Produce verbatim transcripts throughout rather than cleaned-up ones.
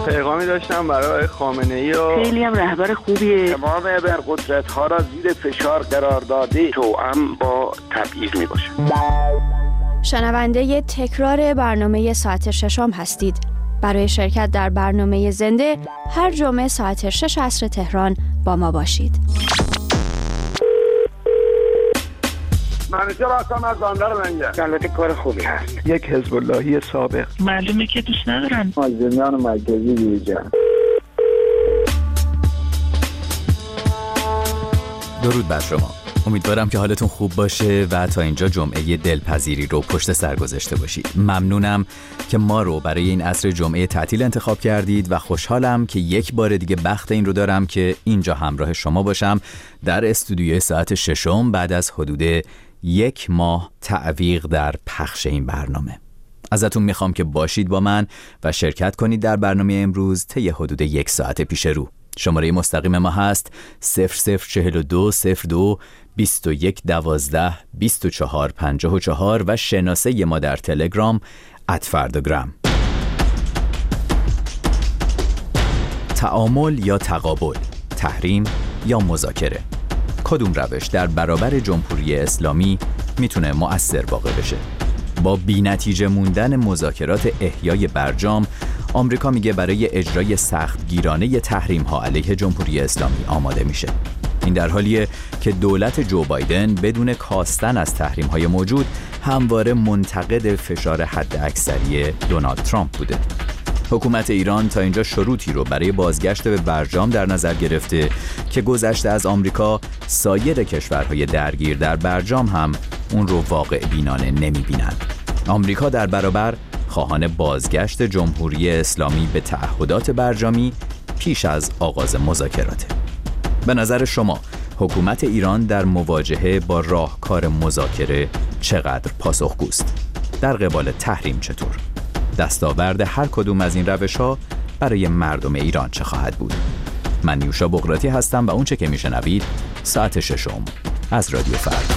پیغامی داشتم برای خامنه‌ای و خیلی هم رهبر خوبیه. تمام ابرقدرت‌ها را زیر فشار قرار داده توأم با تبعیض میباشه. شنونده تکرار برنامه ساعت ششم هستید. برای شرکت در برنامه زنده هر جمعه ساعت شش عصر تهران با ما باشید. منیجر هستم از بندر منجر. البته کار خوبی هست. یک حزب اللهی سابق. معلومه که دوست ندارن. مازندران مرکزی بیرجان. درود بر شما. امیدوارم که حالتون خوب باشه و تا اینجا جمعه دلپذیری رو پشت سر گذاشته باشید. ممنونم که ما رو برای این عصر جمعه تعطیل انتخاب کردید و خوشحالم که یک بار دیگه بخت این رو دارم که اینجا همراه شما باشم در استودیوی ساعت ششم بعد از حدود یک ماه تعویق در پخش این برنامه. ازتون میخوام که باشید با من و شرکت کنید در برنامه امروز طی حدود یک ساعت پیش رو. شماره مستقیم ما هست صفر صفر چهل و دو صفر دو بیست و یک دوازده بیست و چهار پنجاه و چهار و شناسه ما در تلگرام ات فرداگرام. تعامل یا تقابل، تحریم یا مذاکره، کدوم روش در برابر جمهوری اسلامی میتونه مؤثر واقع بشه؟ با بی‌نتیجه موندن مذاکرات احیای برجام، آمریکا میگه برای اجرای سختگیرانه تحریم‌ها علیه جمهوری اسلامی آماده میشه. این در حالیه که دولت جو بایدن بدون کاستن از تحریم‌های موجود همواره منتقد فشار حداکثری دونالد ترامپ بوده. حکومت ایران تا اینجا شروطی رو برای بازگشت به برجام در نظر گرفته که گذشته از آمریکا، سایر کشورهای درگیر در برجام هم اون رو واقع بینانه نمی بینن. آمریکا در برابر خواهان بازگشت جمهوری اسلامی به تعهدات برجامی پیش از آغاز مذاکراته. به نظر شما حکومت ایران در مواجهه با راهکار مذاکره چقدر پاسخگوست؟ در قبال تحریم چطور؟ دستاورد هر کدوم از این روش‌ها برای مردم ایران چه خواهد بود؟ من نیوشا بقراتی هستم و اون چه که میشنوید ساعت ششم از رادیو فردا.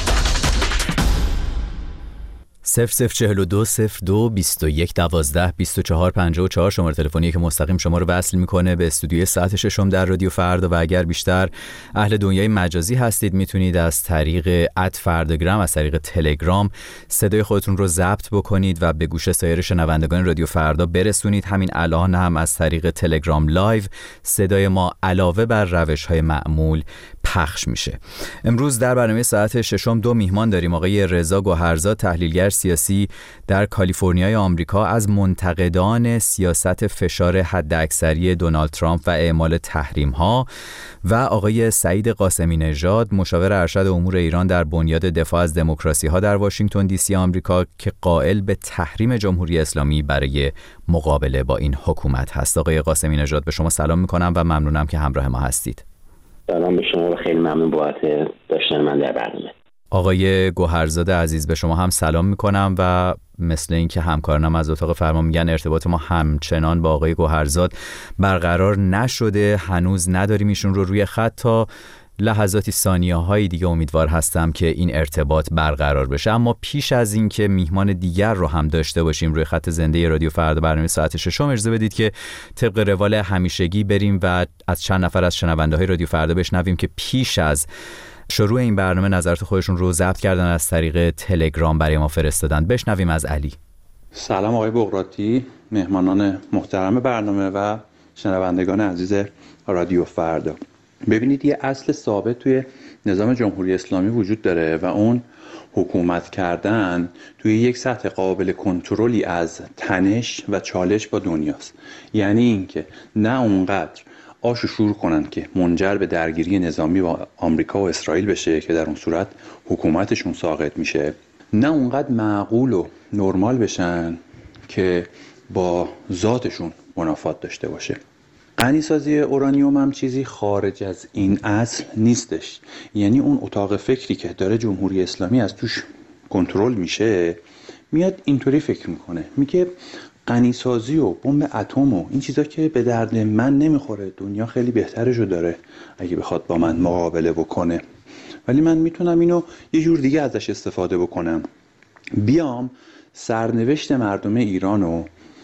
صفر صفر چهل و دو صفر دو بیست و یک دوازده بیست و چهار پنجاه و چهار شماره تلفنی که مستقیم شما رو وصل میکنه به استودیوی ساعت ششم در رادیو فردا و اگر بیشتر اهل دنیای مجازی هستید میتونید از طریق ات فرداگرام، از طریق تلگرام صدای خودتون رو ضبط بکنید و به گوش سایر شنوندگان رادیو فردا برسونید. همین الان هم از طریق تلگرام لایو صدای ما علاوه بر روش‌های معمول پخش میشه. امروز در برنامه ساعت ششم دو میهمان داریم. آقای رضا گوهرزاد، تحلیلگر سیاسی در کالیفرنیای آمریکا، از منتقدان سیاست فشار حداکثری دونالد ترامپ و اعمال تحریم‌ها، و آقای سعید قاسمی نژاد، مشاور ارشد امور ایران در بنیاد دفاع از دموکراسی‌ها در واشنگتن دی سی آمریکا که قائل به تحریم جمهوری اسلامی برای مقابله با این حکومت هست. آقای قاسمی نژاد، به شما سلام می‌کنم و ممنونم که همراه ما هستید. سلام به شما و خیلی ممنون بابت داشتن من در برنامه. آقای گوهرزاد عزیز، به شما هم سلام میکنم و مثل این که همکارانم از اتاق فرمان میگن ارتباط ما همچنان با آقای گوهرزاد برقرار نشده، هنوز نداریم ایشون رو روی خط. تا لحظاتی ثانیه های دیگه امیدوار هستم که این ارتباط برقرار بشه. اما پیش از این که میهمان دیگر رو هم داشته باشیم روی خط زنده رادیو فردا برنامه ساعت ششم، اجازه بدید که طبق روال همیشگی بریم و از چند نفر از شنونده های رادیو فردا بشنویم که پیش از شروع این برنامه نظرات خودشون رو ضبط کردن، از طریق تلگرام برای ما فرستادن. بشنویم از علی. سلام آقای بقراتی، مهمانان محترم برنامه و شنوندگان عزیز رادیو فردا. ببینید، یه اصل ثابت توی نظام جمهوری اسلامی وجود داره و اون حکومت کردن توی یک سطح قابل کنترلی از تنش و چالش با دنیاست. یعنی اینکه نه اونقدر آشو شور کنن که منجر به درگیری نظامی با آمریکا و اسرائیل بشه که در اون صورت حکومتشون ساقط میشه، نه اونقدر معقول و نرمال بشن که با ذاتشون منافات داشته باشه. غنیسازی اورانیوم هم چیزی خارج از این اصل نیستش. یعنی اون اتاق فکری که داره جمهوری اسلامی از توش کنترل میشه میاد اینطوری فکر میکنه، میگه غنیسازی و بمب اتم و این چیزا که به درد من نمیخوره، دنیا خیلی بهترشو داره اگه بخواد با من مقابله بکنه، ولی من میتونم اینو یه جور دیگه ازش استفاده بکنم، بیام سرنوشت مردم ایرانو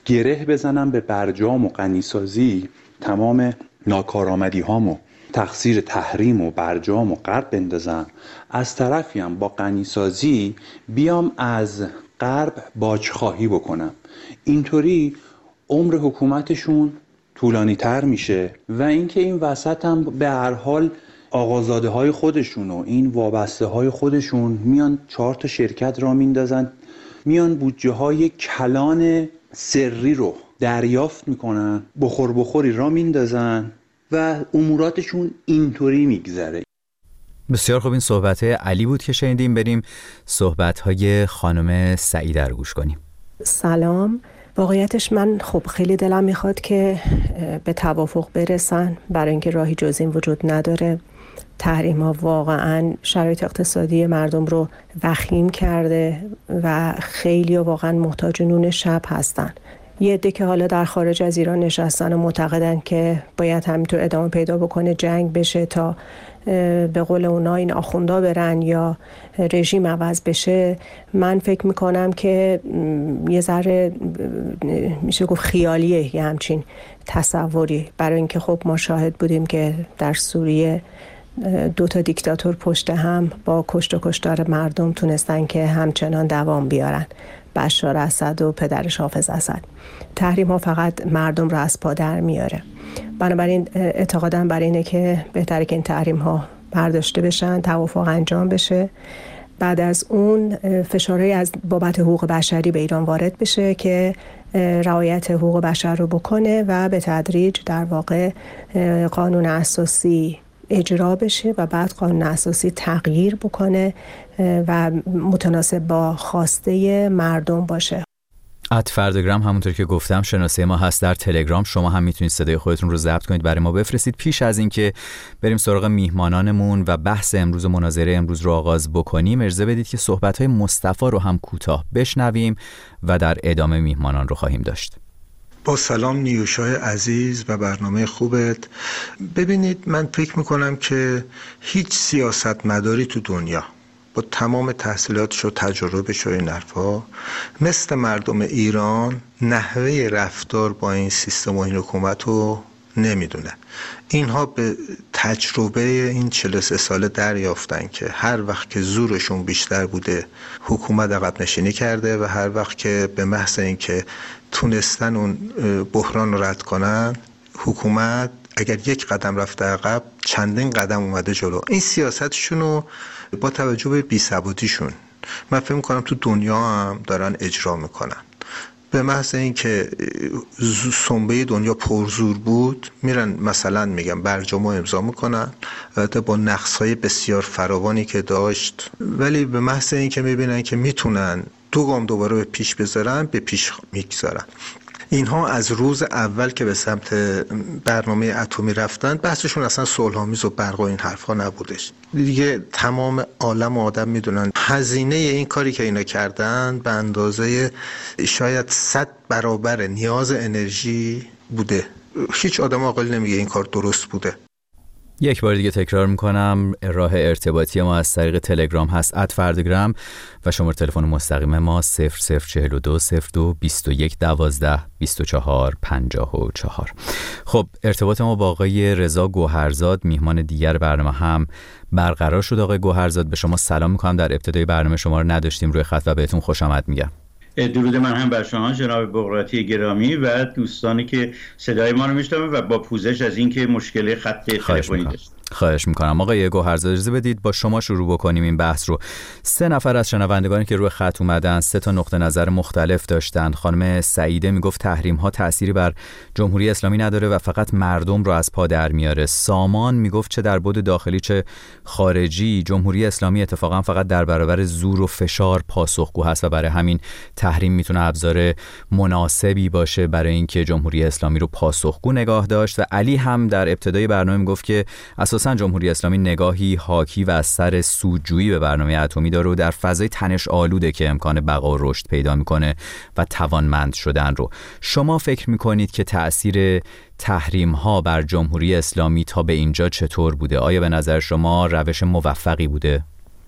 گره بزنم به برجام و غنیسازی، تمام ناکارآمدی هامو تقصیر تحریم و برجام و غرب بندازم، از طرفی هم با غنیسازی بیام از غرب باجخواهی بکنم. اینطوری عمر حکومتشون طولانی تر میشه و اینکه این وسط هم به هر حال آقازاده های خودشون و این وابسته های خودشون میان چهار تا شرکت را میندازن، میان بودجه های کلان سری رو دریافت میکنن، بخور بخوری را میندازن و اموراتشون اینطوری میگذره. بسیار خوب، این صحبت علی بود که شنیدیم. بریم صحبت های خانم سعیده رو گوش کنیم. سلام. واقعیتش من خب خیلی دلم میخواد که به توافق برسن، برای اینکه راهی جز این وجود نداره. تحریم ها واقعا شرایط اقتصادی مردم رو وخیم کرده و خیلی واقعا محتاج نون شب هستن. یه عده که حالا در خارج از ایران نشستن و معتقدن که باید همینطور ادامه پیدا بکنه، جنگ بشه تا به قول اونا این آخوندا برن یا رژیم عوض بشه. من فکر میکنم که یه ذره میشه گفت خیالیه یه همچین تصوری، برای اینکه خب ما شاهد بودیم که در سوریه دو تا دیکتاتور پشت هم با کشت و کشتار مردم تونستن که همچنان دوام بیارن، بشار اسد و پدرش حافظ اسد. تحریم ها فقط مردم را از پا در میاره. بنابراین اعتقادم بر اینه که بهتره که این تحریم ها برداشته بشن، توافق انجام بشه. بعد از اون فشارهایی از بابت حقوق بشری به ایران وارد بشه که رعایت حقوق بشر رو بکنه و به تدریج در واقع قانون اساسی اجرا بشه و بعد قانون اساسی تغییر بکنه و متناسب با خواسته مردم باشه. ات فردگرام همونطور که گفتم شناسه ما هست در تلگرام. شما هم میتونید صدای خودتون رو ضبط کنید برای ما بفرستید. پیش از اینکه بریم سراغ میهمانانمون و بحث امروز و مناظره امروز رو آغاز بکنیم، اجازه بدید که صحبت‌های مصطفی رو هم کوتاه بشنویم و در ادامه میهمانان رو خواهیم داشت. با سلام نیوشای عزیز و برنامه خوبت. ببینید، من فکر میکنم که هیچ سیاستمداری تو دنیا با تمام تحصیلاتش و تجربهش و این حرفا مثل مردم ایران نحوه رفتار با این سیستم و این حکومت رو نمیدونه. اینها به تجربه این چهل و سه ساله دریافتن که هر وقت که زورشون بیشتر بوده حکومت عقب نشینی کرده و هر وقت که به محض اینکه تونستن اون بحران رو رد کنن، حکومت اگر یک قدم رفته عقب چندین قدم اومده جلو. این سیاستشون رو با توجه به بی‌ثباتیشون من فکر می‌کنم تو دنیا هم دارن اجرا میکنن. به محض اینکه سنبه دنیا پرزور بود میرن مثلا میگم برجامو امضا میکنن، البته با نقص‌های بسیار فراوانی که داشت، ولی به محض اینکه میبینن که میتونن دو گام دوباره به پیش بذارن به پیش میگذارن. اینها از روز اول که به سمت برنامه اتمی رفتن بحثشون اصلا صلح‌آمیز و برق و این حرفا نبودش. دیگه تمام عالم و آدم میدونن هزینه این کاری که اینا کردن به اندازه شاید صد برابر نیاز انرژی بوده. هیچ آدم عاقل نمیگه این کار درست بوده. یک بار دیگه تکرار میکنم، راه ارتباطی ما از طریق تلگرام هست ات فردگرام و شماره تلفن مستقیم ما صفر صفر چهل و دو صفر دو بیست و یک دوازده بیست و چهار پنجاه و چهار. خب ارتباط ما با آقای رضا گوهرزاد میهمان دیگر برنامه هم برقرار شد. آقای گوهرزاد، به شما سلام میکنم. در ابتدای برنامه شما رو نداشتیم روی خط و بهتون خوش آمد میگم. درود من هم بر شما جناب بغراتی گرامی و دوستانی که صدای ما رو میشنون و با پوزش از اینکه مشکل خط تلفنی داشت. خواهش میکنم. آقای گوهرزاد، اجازه بدید با شما شروع بکنیم این بحث رو. سه نفر از شنوندگانی که روی خط اومدن سه تا نقطه نظر مختلف داشتن. خانم سعیده میگفت تحریم ها تأثیری بر جمهوری اسلامی نداره و فقط مردم رو از پا در میاره. سامان میگفت چه در بعد داخلی چه خارجی جمهوری اسلامی اتفاقا فقط در برابر زور و فشار پاسخگو هست و برای همین تحریم میتونه ابزار مناسبی باشه برای اینکه جمهوری اسلامی رو پاسخگو نگاه داشت. و علی هم در ابتدای برنامه میگفت که اساساً جمهوری اسلامی نگاهی حاکی و از سر سودجویی به برنامه اتمی داره و در فضای تنش آلوده که امکان بقا و رشد پیدا میکنه و توانمند شدن رو. شما فکر میکنید که تأثیر تحریم ها بر جمهوری اسلامی تا به اینجا چطور بوده؟ آیا به نظر شما روش موفقی بوده؟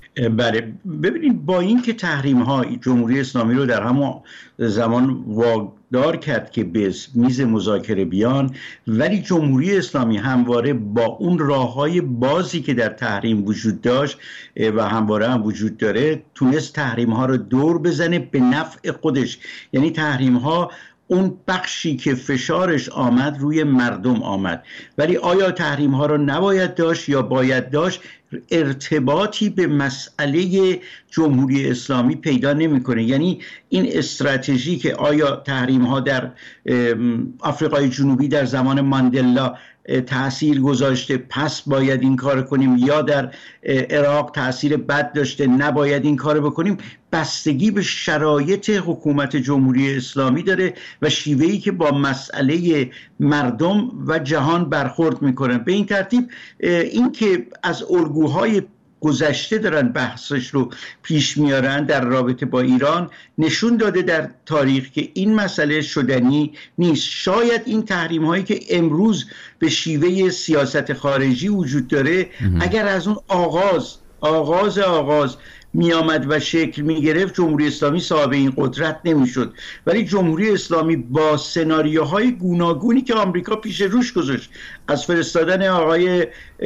بله، ببینید با این که تحریم ها جمهوری اسلامی رو در همون زمان وادار کرد که به میز مذاکره بیان، ولی جمهوری اسلامی همواره با اون راههای بازی که در تحریم وجود داشت و همواره هم وجود داره تونست تحریم ها رو دور بزنه به نفع خودش. یعنی تحریم ها اون بخشی که فشارش آمد روی مردم آمد، ولی آیا تحریم ها رو نباید داشت یا باید داشت؟ ارتباطی به مسئله جمهوری اسلامی پیدا نمیکنه. یعنی این استراتژی که آیا تحریم ها در آفریقای جنوبی در زمان ماندلا تأثیر گذاشته پس باید این کار کنیم، یا در عراق تأثیر بد داشته نباید این کار بکنیم، بستگی به شرایط حکومت جمهوری اسلامی داره و شیوهی که با مسئله مردم و جهان برخورد میکنن. به این ترتیب این که از الگوهای گذشته دارن بحثش رو پیش میارن در رابطه با ایران نشون داده در تاریخ که این مسئله شدنی نیست. شاید این تحریم هایی که امروز به شیوه سیاست خارجی وجود داره اگر از اون آغاز آغاز آغاز می آمد و شکل می گرفت، جمهوری اسلامی صاحب این قدرت نمی شد. ولی جمهوری اسلامی با سناریوهای گوناگونی که آمریکا پیش روش گذاشت، از فرستادن آقای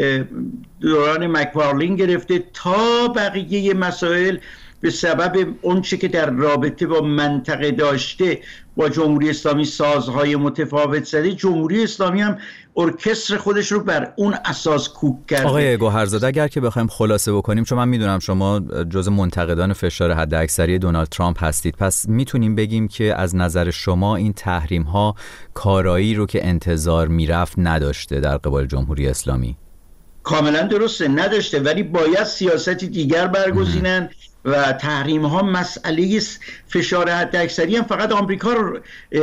دوران مکفارلین گرفته تا بقیه مسائل، به سبب اونچه که در رابطه با منطقه داشته با جمهوری اسلامی سازهای متفاوت زده، جمهوری اسلامی هم ارکستر خودش رو بر اون اساس کوک کرده. آقای گوهرزاده اگر که بخوایم خلاصه بکنیم، چون من میدونم شما جز منتقدان فشار حداکثری دونالد ترامپ هستید، پس میتونیم بگیم که از نظر شما این تحریم ها کارایی رو که انتظار میرفت نداشته در قبال جمهوری اسلامی؟ کاملا درسته، نداشته، ولی باید سیاستی دیگر برگزینن و تحریم ها مسئله فشار حداکثری هم فقط آمریکا رو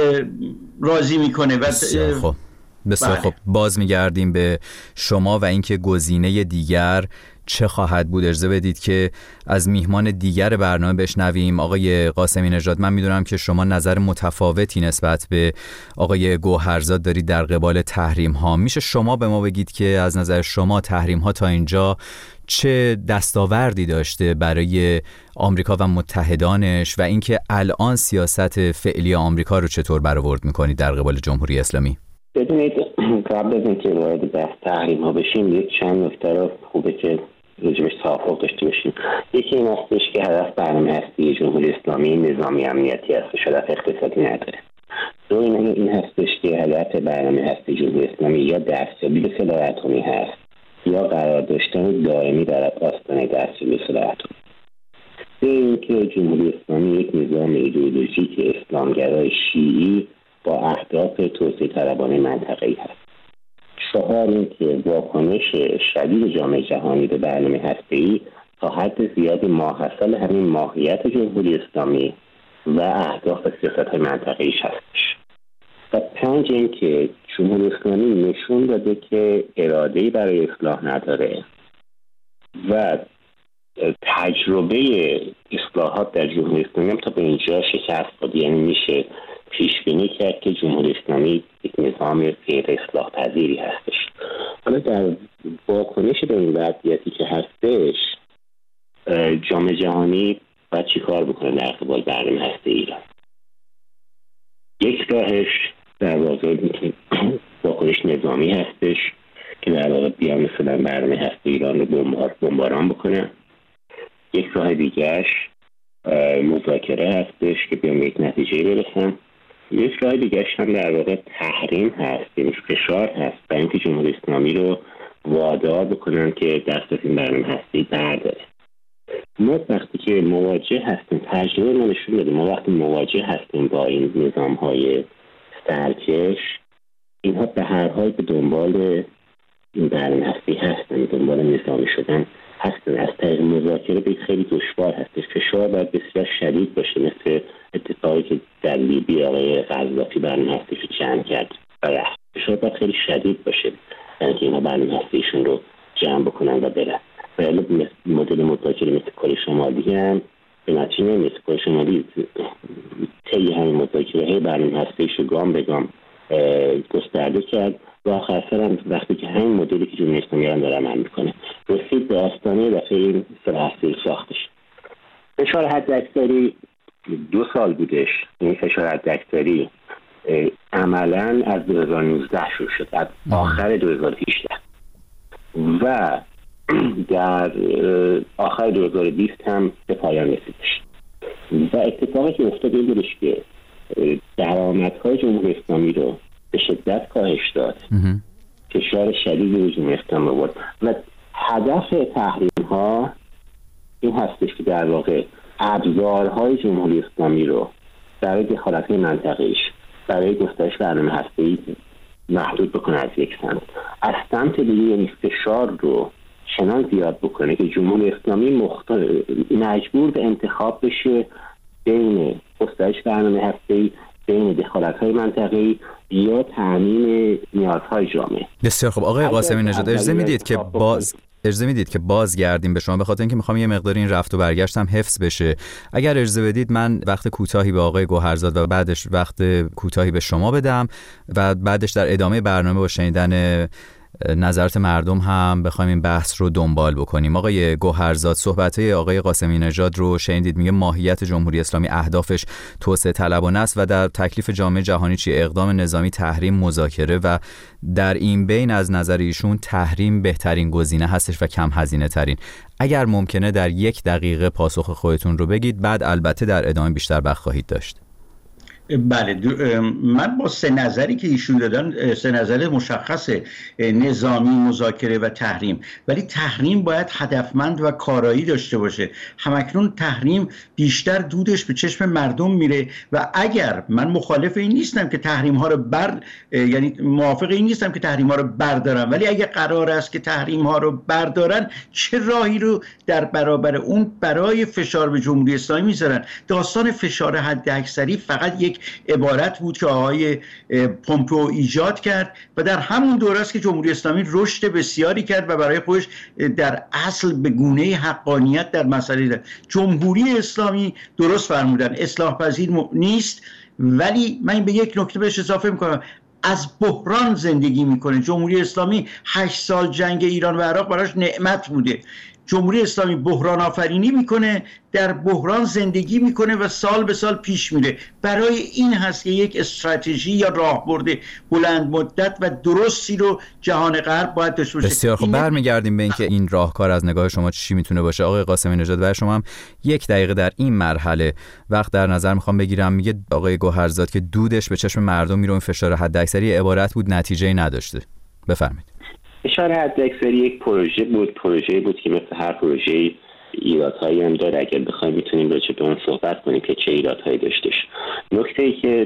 راضی میکنه. و بسیار خوب، بسیار خوب. باز میگردیم به شما و اینکه گزینه دیگر چه خواهد بود. اجازه بدید که از میهمان دیگر برنامه بشنویم. آقای قاسمی نژاد، من میدونم که شما نظر متفاوتی نسبت به آقای گوهرزاد دارید در قبال تحریم ها. میشه شما به ما بگید که از نظر شما تحریم ها تا اینجا چه دستاوردی داشته برای آمریکا و متحدانش و اینکه الان سیاست فعلی آمریکا رو چطور برآورد میکنید در قبال جمهوری اسلامی؟ بدونید قبل از اینکه وارد بحث تحریم ها بشیم، یک چند نکته رو خوبه که راجبش توافق داشته باشیم. یکی این هستش که هدف برنامه هستی جمهوری اسلامی نظامی امنیتی هستش، هدف اقتصادی نداره. دو این هستش که هدف برنامه هستی جمهوری اسلامی یا دستیابی به سلاح اتمی هست یا قرار داشتن دائمی در آستانه دستیابی به سلاح اتمی. سه اینکه جمهوری اسلامی یک نظام ایدئولوژیک اسلامگرای شیعی با اهداف توسعه طلبانه منطقه‌ای هست. چهار اینکه واکنش شدید جامعه جهانی به برنامه هسته‌ای تا حد زیادی ماحصل همین ماهیت جمهوری اسلامی و اهداف سیاست‌های منطقه‌ایش هستش. و پنج اینکه جمهوری اسلامی نشون داده که اراده‌ای برای اصلاح نداره و تجربه اصلاحات در جمهوری اسلامی هم تا به اینجا شکست خورد. یعنی میشه پیش بینی کرد که جمهوری اسلامی یک نظام غیر اصلاح پذیری هستش. حالا در واکنش به این وضعیتی که هستش، جامعه جهانی باید چی کار بکنه در قبال برنامه هسته ایران؟ یک راهش در واقع واکنش نظامی هستش که در واقع بیان مثلا برنامه هسته ایران رو بمبار بمباران بکنه. یک راه دیگرش مذاکره هستش که بیان یک نتیجه برسن. یک راه دیگرش هم در واقع تحریم هست، یعنی فشار هست برای اینکه جمهوری اسلامی رو وادار بکنن که دست از این برنامه هستی برداره. ما وقتی که مواجه هستیم، تجربه ما نشون داده ما وقتی مواجه هستیم با این نظام‌های سرکش، اینها به هر حال به دنبال این برنامه هستی هستن، دنبال نظامی شدن هستن. از طریق مذاکره به خیلی دشوار هستش. فشار باید بسیار شدید باشه، مثل اتفاقی که در لیبی آقای قذافی برنامه هستیش رو جمع کرد. فشار باید خیلی شدید باشه برای اینکه اینها برنامه هستیشون رو جمع بکنن و برن. ولی مدل مذاکره مثل کره شمالی هم به نتیجه نمیرسه. کره شمالی طی همین مذاکره هی برنامه هستیش رو گام به گام گسترده کرد و آخر سرم وقتی که همین مدلی که جمهوری اسلامی ایران داره عمل میکنه رسید به آستانه دفعه این سلاح هسته‌ای ساختش. فشار حداکثری دو سال بودش. این فشار حداکثری عملاً از دو هزار و نوزده شروع شد، از آخر دو هزار و هجده و در آخر دو هزار و بیست هم به پایان رسیدش. و اتفاقی که افتاد این بودش که درآمدهای جمهوری اسلامی رو به شدت کاهش داد، فشار شدیدی به جمهوری اسلامی آورد و هدف تحریم ها این هستش که در واقع ابزارهای جمهوری اسلامی رو برای دخالت منطقه‌ایش، برای گسترش برنامه هسته‌ای محدود بکنه از یک سمت، از سمت دیگه یعنی فشار رو چنان زیاد بکنه که جمهوری اسلامی مختار... مجبور به انتخاب بشه بین گسترش برنامه هسته‌ای، بین دخالت‌های منطقه‌ای یا تامین نیازهای جامعه. بسیار خب آقای قاسمی نژاد، اجازه میدید که باز اجازه میدید که بازگردیم به شما، به خاطر اینکه میخوام یه مقدار این رفت و برگشت هم حفظ بشه. اگر اجازه بدید من وقت کوتاهی به آقای گوهرزاد و بعدش وقت کوتاهی به شما بدم و بعدش در ادامه برنامه با شنیدن نظرات مردم هم بخوایم این بحث رو دنبال بکنیم. آقای گوهرزاد، صحبت‌های آقای قاسمی نژاد رو شنیدید، میگه ماهیت جمهوری اسلامی اهدافش توسعه طلبانه است و در تکلیف جامعه جهانی چی اقدام نظامی، تحریم، مذاکره و در این بین از نظر ایشون تحریم بهترین گزینه هستش و کم هزینه ترین. اگر ممکنه در یک دقیقه پاسخ خودتون رو بگید، بعد البته در ادامه بیشتر وقت خواهید داشت. بله، من با سه نظری که ایشون دادن، سه نظر مشخص نظامی، مذاکره و تحریم، ولی تحریم باید هدفمند و کارایی داشته باشه. همکنون تحریم بیشتر دودش به چشم مردم میره و اگر من مخالف این نیستم که تحریم ها رو بر یعنی موافق این نیستم که تحریم ها رو بردارن، ولی اگر قرار است که تحریم ها رو بردارن، چه راهی رو در برابر اون برای فشار به جمهوری اسلامی میذارن؟ داستان فشار حداکثری فقط یک عبارت بود که آقای پومپئو ایجاد کرد و در همون دوره است که جمهوری اسلامی رشد بسیاری کرد و برای خودش در اصل به گونه حقانیت در مسئله داد. جمهوری اسلامی درست فرمودن اصلاح پذیر نیست، ولی من به یک نکته بهش اضافه میکنم، از بحران زندگی میکنه. جمهوری اسلامی هشت سال جنگ ایران و عراق براش نعمت بوده. جمهوری اسلامی بحران آفرینی میکنه، در بحران زندگی میکنه و سال به سال پیش میره. برای این هست که یک استراتژی یا راهبرد بلند مدت و درستی رو جهان غرب باید داشته باشه. بسیار خب، برمیگردیم به اینکه این راهکار از نگاه شما چی میتونه باشه. آقای قاسمی نژاد، برای شما هم یک دقیقه در این مرحله وقت در نظر میخوام بگیرم. میگه آقای گوهرزاد که دودش به چشم مردم میره، این فشار حداکثری عبارت بود نتیجه‌ای نداشته. بفرمایید. فشار حداکثری یک پروژه بود، پروژه بود که مثل هر پروژه ایرادهایی هم داره. اگر بخوایم میتونیم راجع به اون صحبت کنیم که چه ایرادهایی داشتش. نکته‌ای که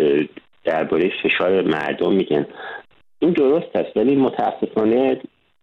درباره فشار مردم میگن این درست است، ولی متاسفانه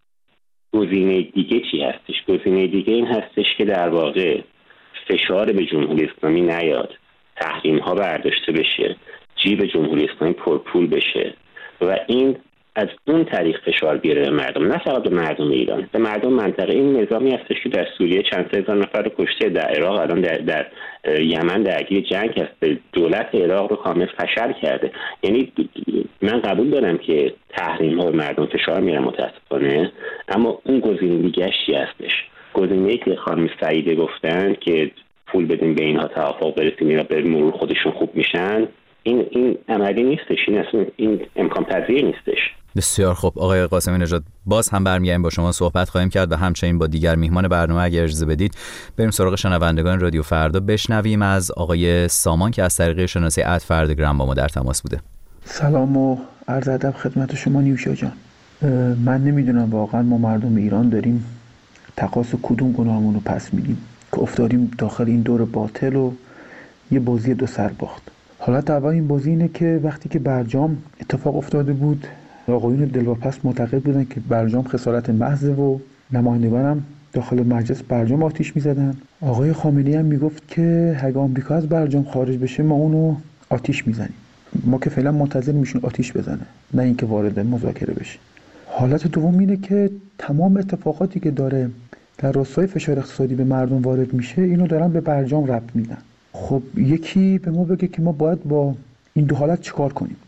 گزینه دیگه چی هستش؟ گزینه دیگه این هستش که در واقع فشار به جمهوری اسلامی نیاد، تحریم ها برداشته بشه، جیب جمهوری اسلامی پرپول بشه و این از اون طریق فشار بیاره به مردم، نه فقط به مردم ایران، به مردم منطقه. این نظامی هستش که در سوریه چند سه هزار نفر رو کشته، در عراق الان در, در یمن درگیر جنگ هست، دولت عراق رو کامل فشل کرده. یعنی من قبول دارم که تحریم ها به مردم فشار میاره متاسفانه، اما اون گزینه دیگه چی هستش؟ گزینه‌ای که خانم سعیده گفتن که پول بدیم به اینها توافق برسیم اینا به مرور خودشون خوب میشن، این این عملی نیستش، این اصلا این امکان پذیر نیستش. بسیار خب آقای قاسمی نژاد، باز هم برمیگردیم با شما صحبت خواهیم کرد و همچنین با دیگر میهمان برنامه. اگر اجازه بدید بریم سراغ شنوندگان رادیو فردا، بشنویم از آقای سامان که از طریق شناسه ات فردگرام با ما در تماس بوده. سلام و عرض ادب خدمت شما نیوشا جان. من نمیدونم واقعا ما مردم ایران داریم تقاص کدوم گناهمون رو پس میدیم که افتادیم داخل این دور باطل و یه بازی دو سر باخت. حالت اول این بازی اینه که وقتی که برجام اتفاق افتاده بود، آقایون دلواپس معتقد بودن که برجام خسارت محض و نمایندگان هم داخل مجلس برجام آتیش می‌زدن. آقای خامنه‌ای هم میگفت که اگه آمریکا از برجام خارج بشه ما اونو آتیش میزنیم. ما که فعلا منتظر میشیم آتیش بزنه، نه اینکه وارد مذاکره بشه. حالت دوم اینه که تمام اتفاقاتی که داره در راستای فشار اقتصادی به مردم وارد میشه، اینو دارن به برجام ربط میدن. خب یکی به ما بگه که ما باید با این دو حالت چیکار کنیم؟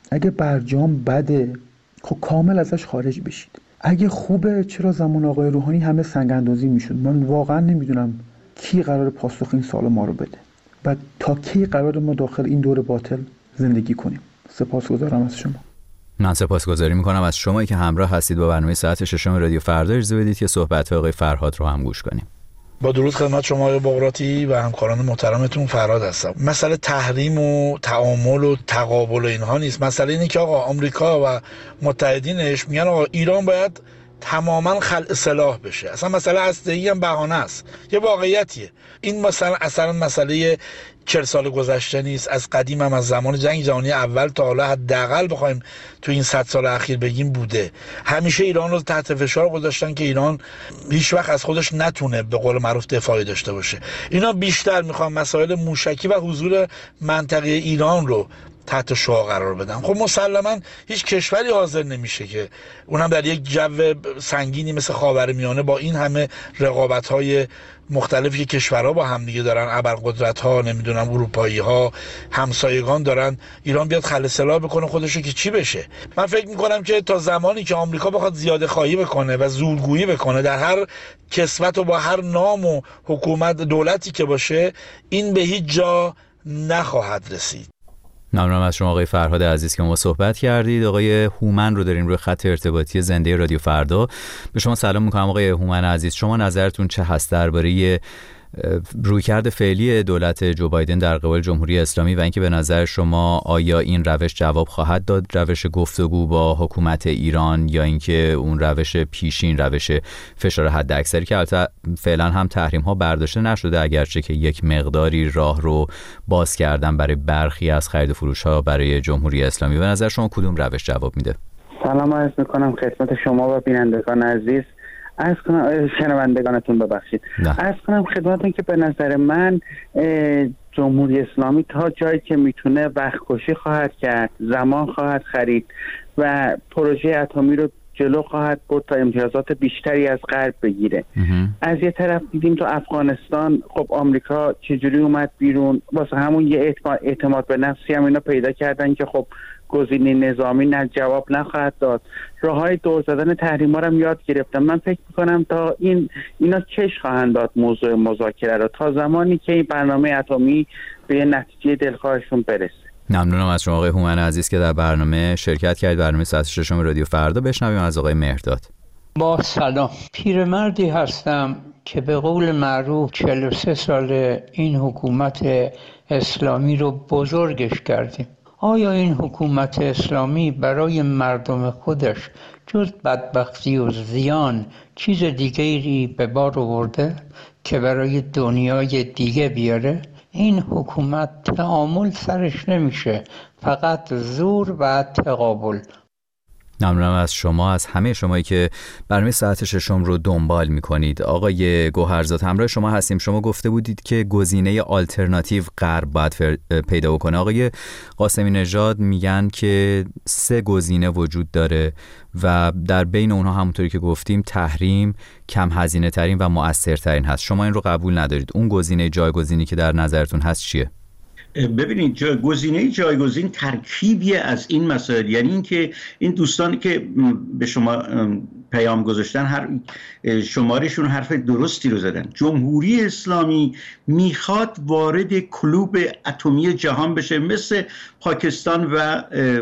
اگه برجام بده خب کامل ازش خارج بشید، اگه خوبه چرا زمان آقای روحانی همه سنگ اندازی میشد؟ من واقعا نمیدونم کی قرار پاسخ این سوال ما رو بده و تا کی قرار ما داخل این دور باطل زندگی کنیم. سپاسگزارم از شما. من سپاسگزاری میکنم از شمایی که همراه هستید با برنامه ساعت ششم رادیو فردا. اجازه بدید که صحبت آقای فرهاد رو هم گوش کنیم. با درود خدمت شما آقای بقراطی و همکاران محترمتون، فرهاد هستم. مسئله تحریم و تعامل و تقابل و اینها نیست. مسئله اینه که آقا آمریکا و متحدینش میگن آقا ایران باید تماما خلع سلاح بشه. اصلا مسئله هسته‌ای هم بهانه است، یه واقعیتیه. این مثلا اصلا مسئله چهل سال گذشته نیست، از قدیم هم از زمان جنگ جهانی اول تا حالا حداقل بخوایم تو این صد سال اخیر بگیم بوده. همیشه ایران رو تحت فشار گذاشتن که ایران هیچ وقت از خودش نتونه به قول معروف دفاعی داشته باشه. اینا بیشتر میخوان مسائل موشکی و حضور منطقه ایران رو تحت شعاع قرار بدن. خب مسلما هیچ کشوری حاضر نمیشه که اونم در یک جو سنگینی مثل خاورمیانه با این همه رقابت‌های مختلفی که کشورها با هم دیگه دارن، ابرقدرت‌ها، نمیدونم اروپایی‌ها، همسایگان دارن، ایران بیاد خلع سلاح بکنه خودشو که چی بشه. من فکر می‌کنم که تا زمانی که آمریکا بخواد زیاده خواهی بکنه و زورگویی بکنه در هر کسوت و با هر نام و حکومت دولتی که باشه، این به هیچ جا نخواهد رسید. ممنونم از شما آقای فرهاد عزیز که ما صحبت کردید. آقای هومن رو داریم روی خط ارتباطی زنده رادیو فردا. به شما سلام میکنم آقای هومن عزیز. شما نظرتون چه هست درباره رویکرد فعلی دولت جو بایدن در قبال جمهوری اسلامی و اینکه به نظر شما آیا این روش جواب خواهد داد، روش گفتگو با حکومت ایران، یا اینکه اون روش پیشین، روش فشار حداکثری که البته فعلا هم تحریم ها برداشته نشده اگرچه که یک مقداری راه رو باز کردن برای برخی از خرید و فروش ها برای جمهوری اسلامی، به نظر شما کدوم روش جواب میده؟ سلام عرض میکنم خدمت شما و بینندگان عزیز. عرض کنم شنوندگانتون ببخشید. عرض کنم خدمتتون که به نظر من جمهوری اسلامی تا جایی که میتونه وقت کشی خواهد کرد، زمان خواهد خرید و پروژه اتمی رو جلو خواهد برد تا امتیازات بیشتری از غرب بگیره. از یه طرف دیدیم تو افغانستان خب آمریکا چجوری اومد بیرون، واسه همون یه اعتماد به نفسی هم اینا پیدا کردن که خب گزینه نظامی نه جواب نخواهد داد. راههای دور زدن تحریما رو هم یاد گرفتم. من فکر می‌کنم تا این اینا کش خواهند داد موضوع مذاکره رو تا زمانی که این برنامه اتمی به نتیجه دلخواهشون برسه. ممنونم از شما آقای هومن عزیز که در برنامه شرکت کردید. برنامه ساعت ششم رادیو فردا. بشنویم از آقای مهرداد. با سلام. پیرمردی هستم که به قول معروف چهل و سه سال این حکومت اسلامی رو بزرگش کردیم. آیا این حکومت اسلامی برای مردم خودش جز بدبختی و زیان چیز دیگری به بار آورده که برای دنیای دیگه بیاره؟ این حکومت تعامل سرش نمیشه، فقط زور و تقابل. ممنونم از شما، از همه شمایی که برنامه ساعت ششم رو دنبال میکنید. آقای گوهرزاد همراه شما هستیم. شما گفته بودید که گزینه آلترناتیو غرب باید پیدا بکنه. آقای قاسمی نژاد میگن که سه گزینه وجود داره و در بین اونها همونطوری که گفتیم تحریم کم هزینه ترین و مؤثرترین هست. شما این رو قبول ندارید. اون گزینه جایگزینی که در نظرتون هست چیه؟ ببینید جا گزینه جایگزین ترکیبی از این مسائل، یعنی اینکه این دوستانی که به شما پیام گذاشتن هر شمارشون حرف درستی رو زدن. جمهوری اسلامی میخواد وارد کلوب اتمی جهان بشه مثل پاکستان و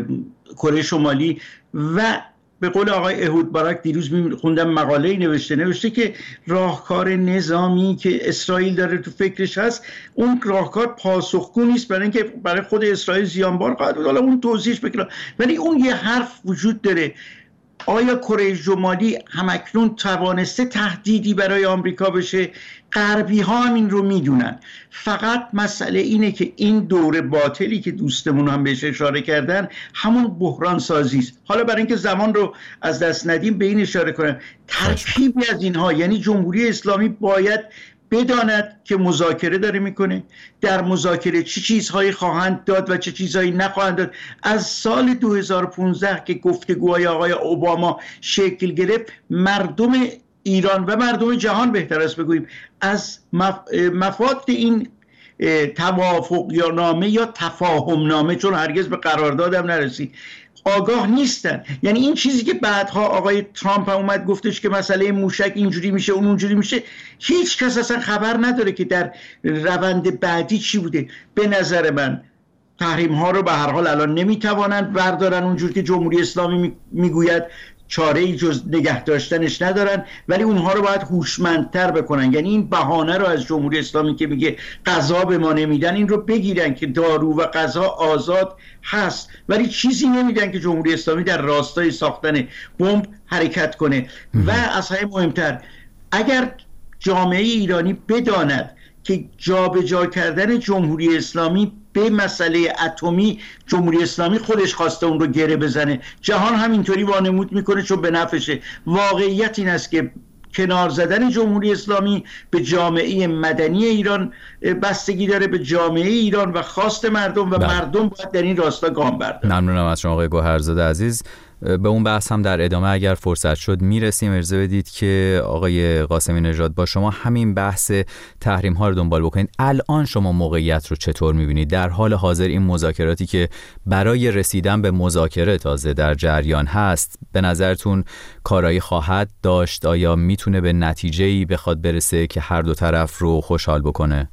کره شمالی و به قول آقای احود بارک دیروز میخوندم مقاله‌ای نوشته نوشته که راهکار نظامی که اسرائیل داره تو فکرش هست اون راهکار پاسخگو نیست برای اینکه برای خود اسرائیل زیانبار خواهد بود. حالا اون توضیحش بکنم، ولی اون یه حرف وجود داره. آیا کره شمالی همکنون توانسته تهدیدی برای آمریکا بشه؟ غربی ها هم این رو میدونن. فقط مسئله اینه که این دور باطلی که دوستمون هم بهش اشاره کردن همون بحران سازی است. حالا برای اینکه زمان رو از دست ندیم به این اشاره کنم، ترکیبی از اینها، یعنی جمهوری اسلامی باید بداند که مذاکره داره میکنه، در مذاکره چه چی چیزهایی خواهند داد و چه چیزهایی نخواهند داد. از سال دو هزار و پانزده که گفتگوهای آقای اوباما شکل گرفت، مردم ایران و مردم جهان بهتر است بگوییم از مفاد این توافق یا نامه یا تفاهم نامه، چون هرگز به قراردادم نرسید، آگاه نیستن. یعنی این چیزی که بعدها آقای ترامپ هم اومد گفتش که مسئله موشک اینجوری میشه اون اونجوری میشه، هیچ کس اصلا خبر نداره که در روند بعدی چی بوده. به نظر من تحریم ها رو به هر حال الان نمیتوانند بردارن، اونجور که جمهوری اسلامی میگوید چاره ای جز نگه داشتنش ندارن، ولی اونها رو باید هوشمندتر بکنن. یعنی این بهانه رو از جمهوری اسلامی که میگه غذا به ما نمیدن، این رو بگیرن که دارو و غذا آزاد هست، ولی چیزی نمیدن که جمهوری اسلامی در راستای ساختن بمب حرکت کنه. و از همه مهمتر، اگر جامعه ایرانی بداند که جابجا کردن جمهوری اسلامی به مسئله اتمی، جمهوری اسلامی خودش خواسته اون رو گره بزنه، جهان هم اینطوری وانمود میکنه چون به نفعشه. واقعیت این است که کنار زدن جمهوری اسلامی به جامعه مدنی ایران بستگی داره، به جامعه ایران و خواست مردم، و بله. مردم باید در این راستا گام بردارن. ممنونم از شما آقای گوهرزاده عزیز. به اون بحث هم در ادامه اگر فرصت شد میرسیم. اجازه بدید که آقای قاسمی نژاد با شما همین بحث تحریم ها رو دنبال بکنید. الان شما موقعیت رو چطور میبینید؟ در حال حاضر این مذاکراتی که برای رسیدن به مذاکره تازه در جریان هست، به نظرتون کارایی خواهد داشت؟ آیا میتونه به نتیجه‌ای بخواد برسه که هر دو طرف رو خوشحال بکنه؟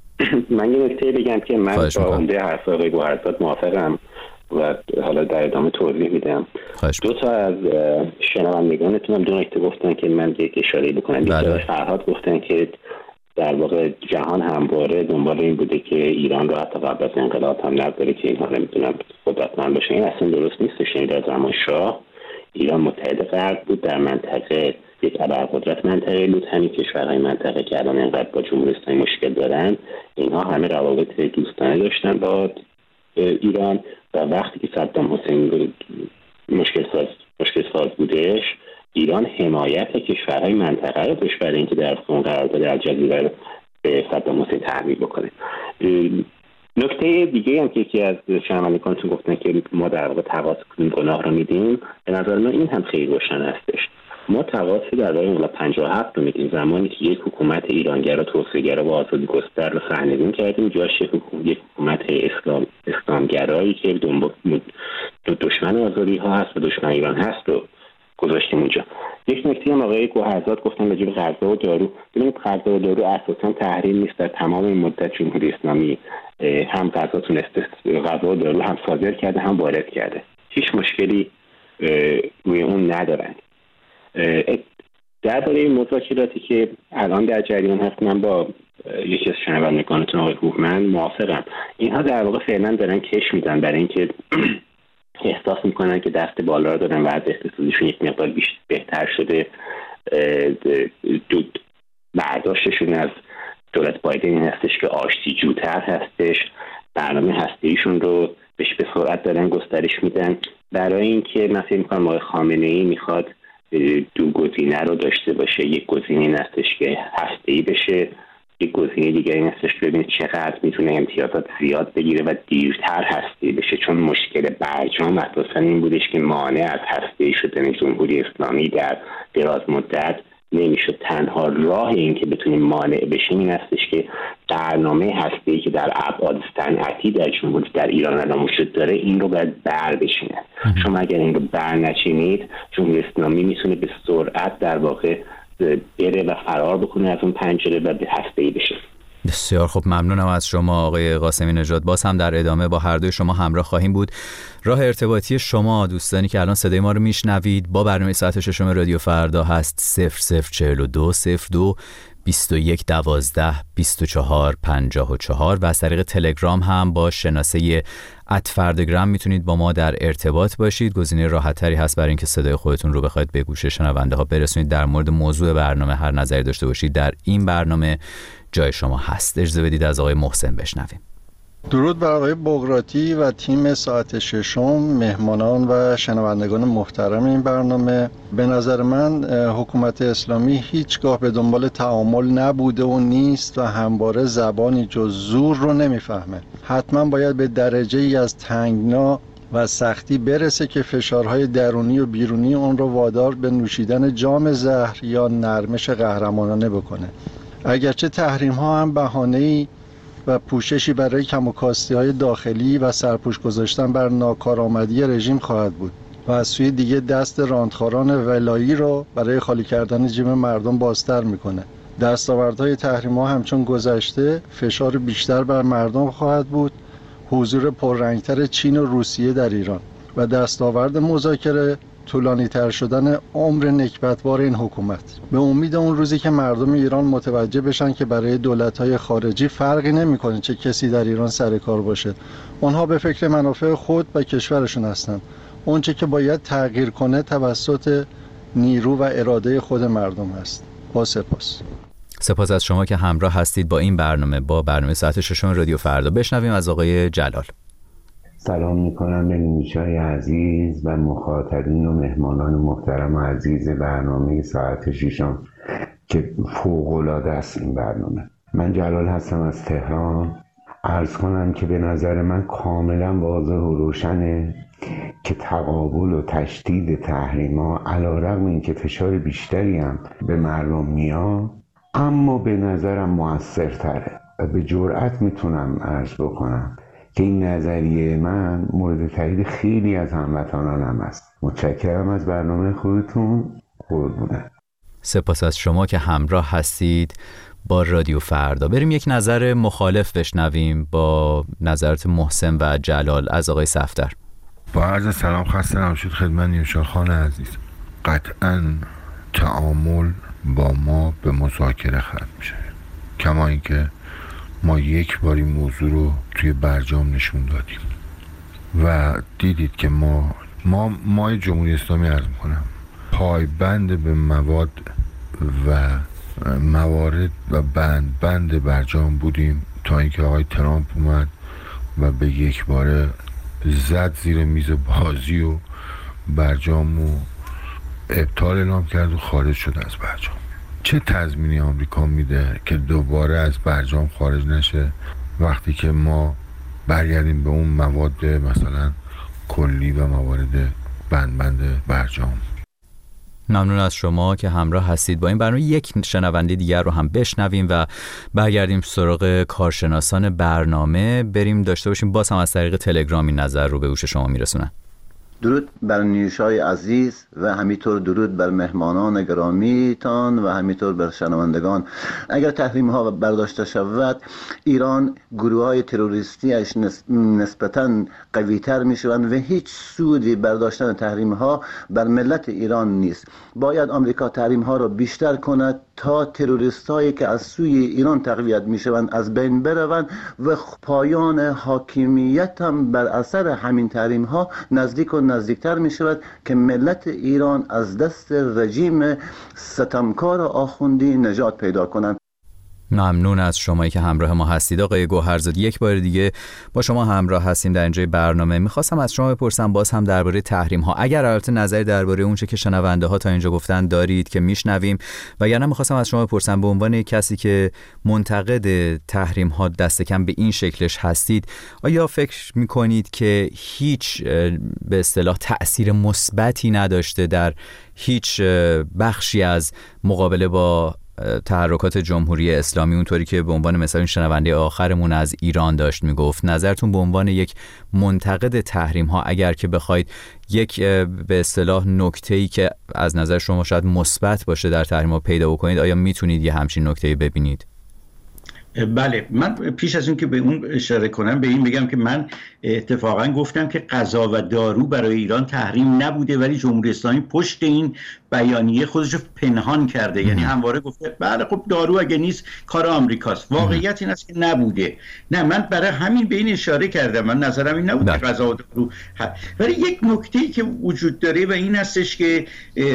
من یه نکته بگم که من با عمده حرف آقای گوهرزاده موافقم و حالا در ادامه توضیح میدم. دو تا از شنوندگانتون هم دو نکته گفتن که من یک اشاره بکنم. یک فرهاد گفتن که در واقع جهان همواره دنبال این بوده که ایران رو حتی قبل از انقلاب هم نداره که اینها نمیتونن قدرتمند باشن. این اصلا درست نیستش. این در زمان شاه ایران متحد غرب بود در منطقه، یک ابرقدرت منطقه بود. همین کشورهای منطقه که الان اینقدر با جمهوری اسلامی مشکل دارن، اینها همه روابط دوستانه داشتن با ایران، و وقتی که صدام حسین مشکل ساز مشکل ساز بودش، ایران حمایت کشورهای منطقه رو داشت برای اینکه در اون قرارداد الجزیره رو به صدام حسین تحمیل بکنه. نکته دیگه هم که یکی از شنوندگانتون گفتن که ما در واقع تقاضا گناه رو میدیم، به نظر من این هم خیلی روشن هستش. ما تقاضا در واقع پنجاه و هفت رو میدیم، زمانی که یک حکومت ایرانگرا توسعه‌گرا و آزادی گستر رو سرنگون کردیم، جاش یک حکومت اسلام اسلامگرایی که دنبال دشمن آزادی ها هست و دشمن ایران هست رو گذاشتیم اونجا. یک نکته هم آقای گوهرزاده گفتن راجع به غذا و دارو. ببینید غذا و دارو اساسا تحریم نیست. در تمام این مدت جمهوری اسلامی هم غذا تونسته غذا و دارو هم صادر کرده هم وارد کرده، هیچ مشکلی روی اون ندارن. درباره مذاکراتی که الان در جریان هست، من با یکی از شنوندگانتون آقای هومن موافقم. اینها در واقع فعلا دارن کش میدن برای اینکه احساس میکنن که دست بالا رو دارن و از اقتصادیشون یک مقدار بیشتر بهتر شده. دود برداشتشون از دولت بایدن این هستش که آشتی جوتر هستش، برنامه هسته‌ایشون رو بهش به سرعت دارن گسترش میدن برای اینکه مثلا میگم آقای خامنه‌ای میخواد دو گزینه رو داشته باشه. یک گزینه این هستش که هسته‌ای بشه، یک گزینه دیگه این هستش که ببینید چقدر میتونه امتیازات زیاد بگیره و دیرتر هسته‌ای بشه، چون مشکل برجام اساساً این بودش که مانع از هسته‌ای شدن جمهوری اسلامی در دراز مدت نمیشد. تنها راه این که بتونیم مانع بشیم این هستش که برنامه هسته‌ای که در ابعاد صنعتی در جمهوری در ایران الان وجود داره این رو باید بر بشینه. شما اگر این رو بر نچینید، جمهوری اسلامی میتونه به سرعت در واقع بره و فرار بکنه از اون پنجره و به هسته‌ای بشه. بسیار خب، ممنونم از شما آقای قاسمی نژاد. باز هم در ادامه با هر دوی شما همراه خواهیم بود. راه ارتباطی شما دوستانی که الان صدای ما رو میشنوید با برنامه ساعت ششم رادیو فردا هست صفر صفر چهل و دو صفر دو بیست و یک دوازده بیست و چهار پنجاه و چهار و از طریق تلگرام هم با شناسه ات فردگرام میتونید با ما در ارتباط باشید. گزینه راحت تری هست برای اینکه صدای خودتون رو بخواید به گوش شنونده ها برسونید. در مورد موضوع برنامه هر نظری داشته باشید در این برنامه جای شما هست. اجازه بدید از آقای محسن بشنویم. درود بر آقای بغراتی و تیم ساعت ششم، مهمانان و شنوندگان محترم این برنامه. به نظر من حکومت اسلامی هیچگاه به دنبال تعامل نبوده و نیست و همواره زبانی جز زور رو نمیفهمه. حتما باید به درجه ای از تنگنا و سختی برسه که فشارهای درونی و بیرونی اون رو وادار به نوشیدن جام زهر یا نرمش قهرمانانه بکنه. اگرچه تحریم ها هم بهانه‌ای و پوششی برای کم و کاستی‌های داخلی و سرپوش گذاشتن بر ناکارآمدی رژیم خواهد بود و از سوی دیگه دست راندخاران ولایی رو برای خالی کردن جیب مردم بازتر میکنه. دستاوردهای تحریم‌ها همچون گذشته فشار بیشتر بر مردم خواهد بود، حضور پررنگتر چین و روسیه در ایران و دستاورد مذاکره طولانی تر شدن عمر نکبتبار این حکومت. به امید اون روزی که مردم ایران متوجه بشن که برای دولت‌های خارجی فرقی نمی‌کنه چه کسی در ایران سر کار باشه، اونها به فکر منافع خود و کشورشون هستن. اونچه که باید تغییر کنه توسط نیرو و اراده خود مردم هست. با سپاس. سپاس از شما که همراه هستید با این برنامه، با برنامه ساعت ششم رادیو فردا. بشنویم از آقای جلال. سلام میکنم به نیوشای عزیز و مخاطبین و مهمانان محترم و عزیز برنامه ساعت ششم که فوق‌العاده است این برنامه. من جلال هستم از تهران. عرض کنم که به نظر من کاملا واضح و روشنه که تقابل و تشدید تحریم‌ها علی‌رغم اینکه فشار بیشتری هم به مردم میاد، اما به نظرم موثرتره و به جرئت میتونم عرض بکنم که این نظریه من مورد تایید خیلی از هموطنانم است. متشکرم از برنامه خودتون. قربونه. سپاس از شما که همراه هستید با رادیو فردا. بریم یک نظر مخالف بشنویم با نظرات محسن و جلال از آقای صفدر. با عرض سلام خسته نباشید خدمت نیوشا خان عزیز. قطعاً تعامل با ما به مذاکره ختم میشه، کما اینکه ما یک باری موضوع رو توی برجام نشون دادیم و دیدید که ما ما ما جمهوری اسلامی عرض میکنم پایبند به مواد و موارد و بند بند برجام بودیم تا اینکه آقای ترامپ اومد و به یک باره زد زیر میز بازی و برجام رو ابطال اعلام کرد و خارج شد از برجام. چه تضمینی آمریکا میده که دوباره از برجام خارج نشه وقتی که ما برگردیم به اون مواد مثلا کلی و موارد بند بند برجام؟ ممنون از شما که همراه هستید با این برنامه. یک شنونده دیگر رو هم بشنویم و برگردیم سراغ کارشناسان برنامه. بریم داشته باشیم باز هم از طریق تلگرام این نظر رو به گوش شما میرسونن. درود بر نیوشای عزیز و همینطور درود بر مهمانان گرامیتان و همینطور بر شنوندگان. اگر تحریم ها برداشته شود، ایران گروه های تروریستی اش نسبتاً قوی تر می شوند و هیچ سودی برداشتن تحریم ها بر ملت ایران نیست. باید آمریکا تحریم ها را بیشتر کند تا تروریست هایی که از سوی ایران تقویت می شوند از بین بروند و پایان حاکمیت هم بر اثر همین تحریم ها نزدیک و نزدیکتر می شود که ملت ایران از دست رژیم ستمکار آخوندی نجات پیدا کنند. ممنون از شمایی که همراه ما هستید. آقای گوهرزاد، یک بار دیگه با شما همراه هستیم در اینجای برنامه. میخواستم از شما بپرسم باز هم درباره تحریم ها، اگر البته نظری درباره اون چه که شنونده ها تا اینجا گفتن دارید که میشنویم، و یا نه میخواستم از شما بپرسم به عنوان کسی که منتقد تحریم ها دست کم به این شکلش هستید، آیا فکر میکنید که هیچ به اصطلاح تأثیر مثبتی نداشته در هیچ بخشی از مقابله با تحرکات جمهوری اسلامی، اونطوری که به عنوان مثال این شنونده آخرمون از ایران داشت میگفت؟ نظرتون به عنوان یک منتقد تحریم ها، اگر که بخواید یک به اصطلاح نکته‌ای که از نظر شما شاید مثبت باشه در تحریم ها پیدا بکنید، آیا میتونید یه همچین نکته‌ای ببینید؟ بله، من پیش از اون که به اون اشاره کنم به این بگم که من اتفاقا گفتم که غذا و دارو برای ایران تحریم نبوده، ولی جمهوری اسلامی پشت این بیانیه خودش رو پنهان کرده. یعنی همواره گفته بله خب دارو اگه نیست کار آمریکاست. واقعیت این است که نبوده. نه، من برای همین به این اشاره کردم. من نظرم این نبود که غذا و دارو هست. ولی یک نکته‌ای که وجود داره و این هستش که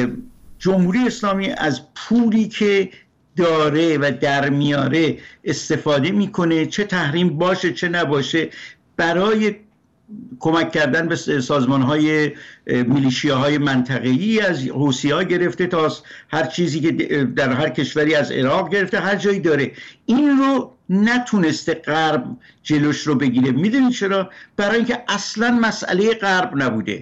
جمهوری اسلامی از پولی که داره و در میاره استفاده میکنه، چه تحریم باشه چه نباشه، برای کمک کردن به سازمان‌های میلیشیاهای منطقه‌ای، از حوثی‌ها گرفته تا هر چیزی که در هر کشوری از عراق گرفته هر جایی داره. این رو نتونسته غرب جلوش رو بگیره. میدونید چرا؟ برای اینکه اصلاً مسئله غرب نبوده.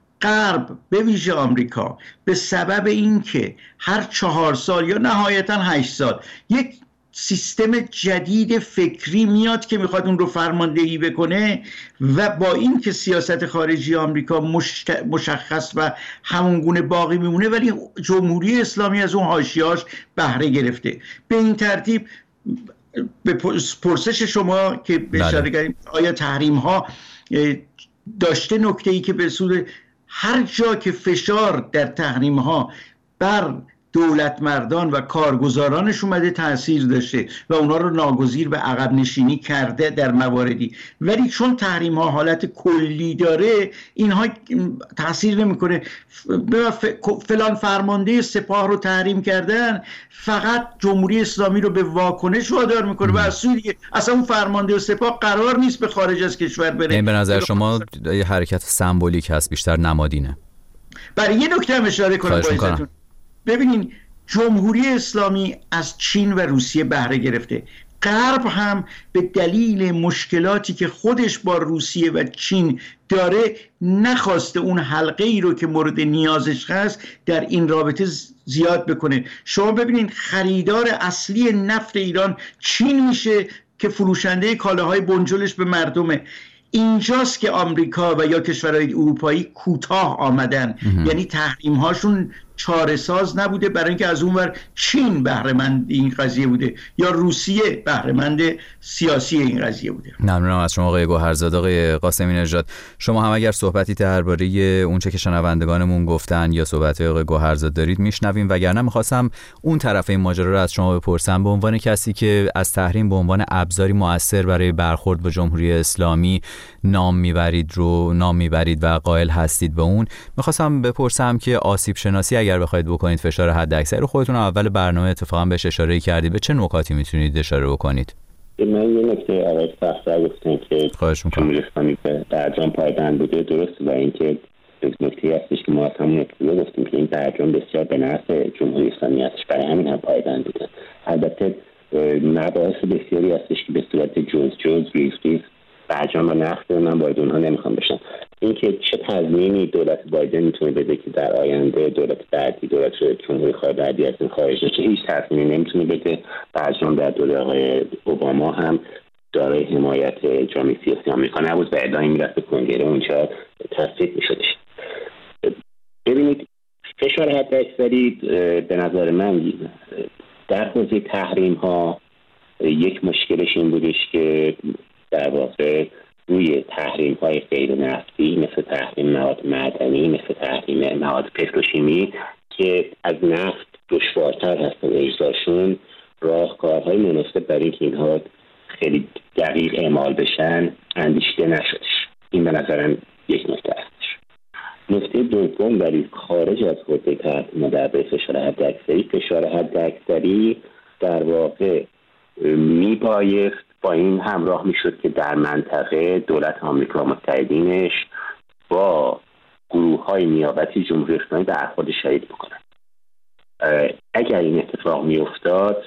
غرب به ویژه آمریکا به سبب اینکه هر چهار سال یا نهایتاً هشت سال یک سیستم جدید فکری میاد که میخواد اون رو فرماندهی بکنه و با این که سیاست خارجی آمریکا مشخص و همونگونه باقی میمونه، ولی جمهوری اسلامی از اون حاشیه‌اش بهره گرفته. به این ترتیب به پرسش شما که به اشاره کردیم آیا تحریم ها داشته نکته‌ای که به صورت هر جا که فشار در تحریم ها بر دولت مردان و کارگزارانش اومده تأثیر داشته و اونا رو ناگزیر به عقب نشینی کرده در مواردی، ولی چون تحریم ها حالت کلی داره اینها تأثیر نمیکنه. فلان فرمانده سپاه رو تحریم کردن فقط جمهوری اسلامی رو به واکنش وادار میکنه و از سوی دیگه اصلا اون فرمانده سپاه قرار نیست به خارج از کشور بره. این به نظر شما یه حرکت سمبولیک هست، بیشتر نمادینه؟ برای یه نکته هم اشاره کنم با ببینین، جمهوری اسلامی از چین و روسیه بهره گرفته. غرب هم به دلیل مشکلاتی که خودش با روسیه و چین داره نخواسته اون حلقه ای رو که مورد نیازش هست در این رابطه زیاد بکنه. شما ببینین خریدار اصلی نفت ایران چین میشه که فروشنده کالاهای بنجلش به مردمه. اینجاست که آمریکا و یا کشورهای اروپایی کوتاه آمدن، یعنی تحریم هاشون چاره ساز نبوده برای اینکه از اونور چین بهره مند این قضیه بوده یا روسیه بهره مند سیاسی این قضیه بوده. ممنونم از شما آقای گوهرزاده. آقای قاسمی نژاد، شما هم اگر صحبتی درباره اونچه که شنوندگانمون گفتن یا صحبت آقای گوهرزاده دارید میشنویم، وگرنه می‌خواستم اون طرف این ماجرا رو از شما بپرسم به عنوان کسی که از تحریم به عنوان ابزاری مؤثر برای برخورد با جمهوری اسلامی نام میبرید رو نام میبرید و قائل هستید به اون. می‌خواستم بپرسم که آسیب شناسی اگر بخواید بکنید فشار حداکثر رو خودتون اول برنامه اتفاقا بهش اشاره کردید، به چه نکاتی میتونید اشاره بکنید؟ من یه نکته آقای صفدر گفتن که جمهوری اسلامی به برجام پایبند بوده، درست، و اینکه نکته هستش که ما از همون ابتدا گفتیم که این برجام بسیار به نفع جمهوری اسلامی هستش، برای همین هم پایبند بوده. البته مباحث بسیاری هستش که به صورت جز جز ریز ریز برجام رو نقد کنه، من باید اونها نمیخوام بشم. اینکه چه تضمینی دولت بایدن میتونه بده که در آینده دولت بعدی، دولت جمهوری خواهی بعدی از این خارج نشه، هیچ تضمینی نمیتونه بده. برجام در دوره آقای اوباما هم دارای حمایت جامعه سیاسی آمریکا نبود و ادعای میرفت به کنگره اونجا تصویب میشدش. ببینید، فشار حداکثری به نظر من در حوزه تحریم ها یک مشکلش این بودش که در واقع روی تحریم های غیر نفتی مثل تحریم مواد معدنی، مثل تحریم مواد پتروشیمی که از نفت دشوارتر هستن اجراشون، راهکارهای مناسب برای اینکه اینها خیلی دقیق اعمال بشن اندیشیده نشدش. این به نظرم یک نکته هستش. نکته دوم، ولی خارج از حوزه تحریم درباره فشار حداکثری، فشار حداکثری در واقع میبایست با این همراه میشد که در منطقه دولت آمریکا و متحدینش با گروه های نیابتی جمهوری اسلامی برخورد شدید بکنن. اگر این اتفاق میافتاد،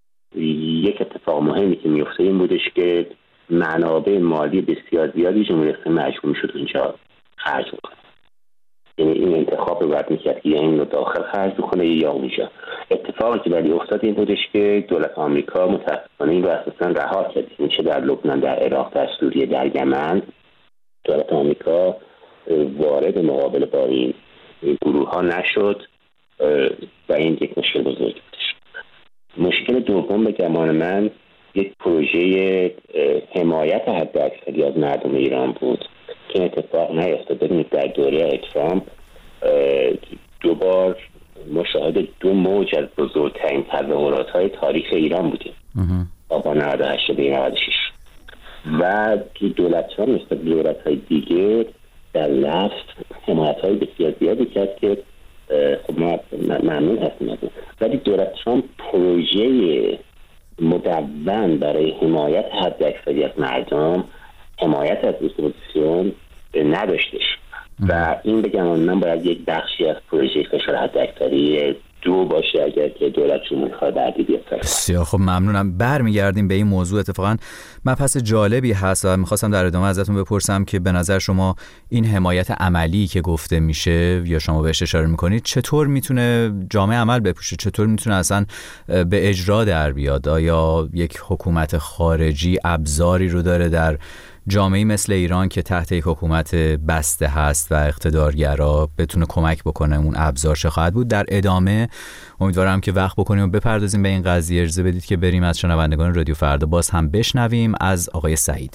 یک اتفاق مهمی که میافتاد این بودش که منابع مالی بسیار زیادی جمهوری اسلامی مجبور میشد اونجا خرج بکنه. یعنی این انتخاب رو باید میکرد که یا این رو داخل خرج بکنه یا اونجا. اتفاقی که ولی افتاد این بودش که دولت آمریکا متاسفانه این رو اساسا رها کرد. این چه در لبنان، در عراق، در سوریه، در یمن دولت آمریکا وارد مقابله با این گروه ها نشد و این یک مشکل بزرگ بودش. مشکل دوم به گمان من یک پروژه حمایت حداکثری از مردم ایران بود که این اتفاق نیفتاد. ببینید در دوره ترامپ دوبار مشاهده دو موج از بزرگترین تظاهرات های تاریخ ایران بودیم، آبان نود و هشت و نود و شش، و دولت ها مثل دولت های دیگه در لفظ حمایت های بسیار زیادی کرد که خب ما ممنون هستیم از اون، ولی دولت ترامپ پروژه مدون برای حمایت حداکثری از مردم، حمایت از اپوزیسیون نداشتش و این بگم من باید یک بخشی از پروژه فشار حداکثری دو باشه اگر که دولت جمهوری میخواد بعدی بیاد. بسیار خب ممنونم. برمیگردیم به این موضوع. اتفاقا مبحث جالبی هست و میخواستم در ادامه ازتون بپرسم که به نظر شما این حمایت عملی که گفته میشه یا شما بهش اشاره میکنید چطور میتونه جامعه عمل بپوشه؟ چطور میتونه اصلا به اجرا در بیاد؟ آیا یک حکومت خارجی ابزاری رو داره در جامعه مثل ایران که تحت یک حکومت بسته هست و اقتدارگرا بتونه کمک بکنه؟ اون ابزار چه خواهد بود؟ در ادامه امیدوارم که وقت بکنیم و بپردازیم به این قضیه. اجازه بدید که بریم از شنوندگان رادیو فردا باز هم بشنویم از آقای سعید.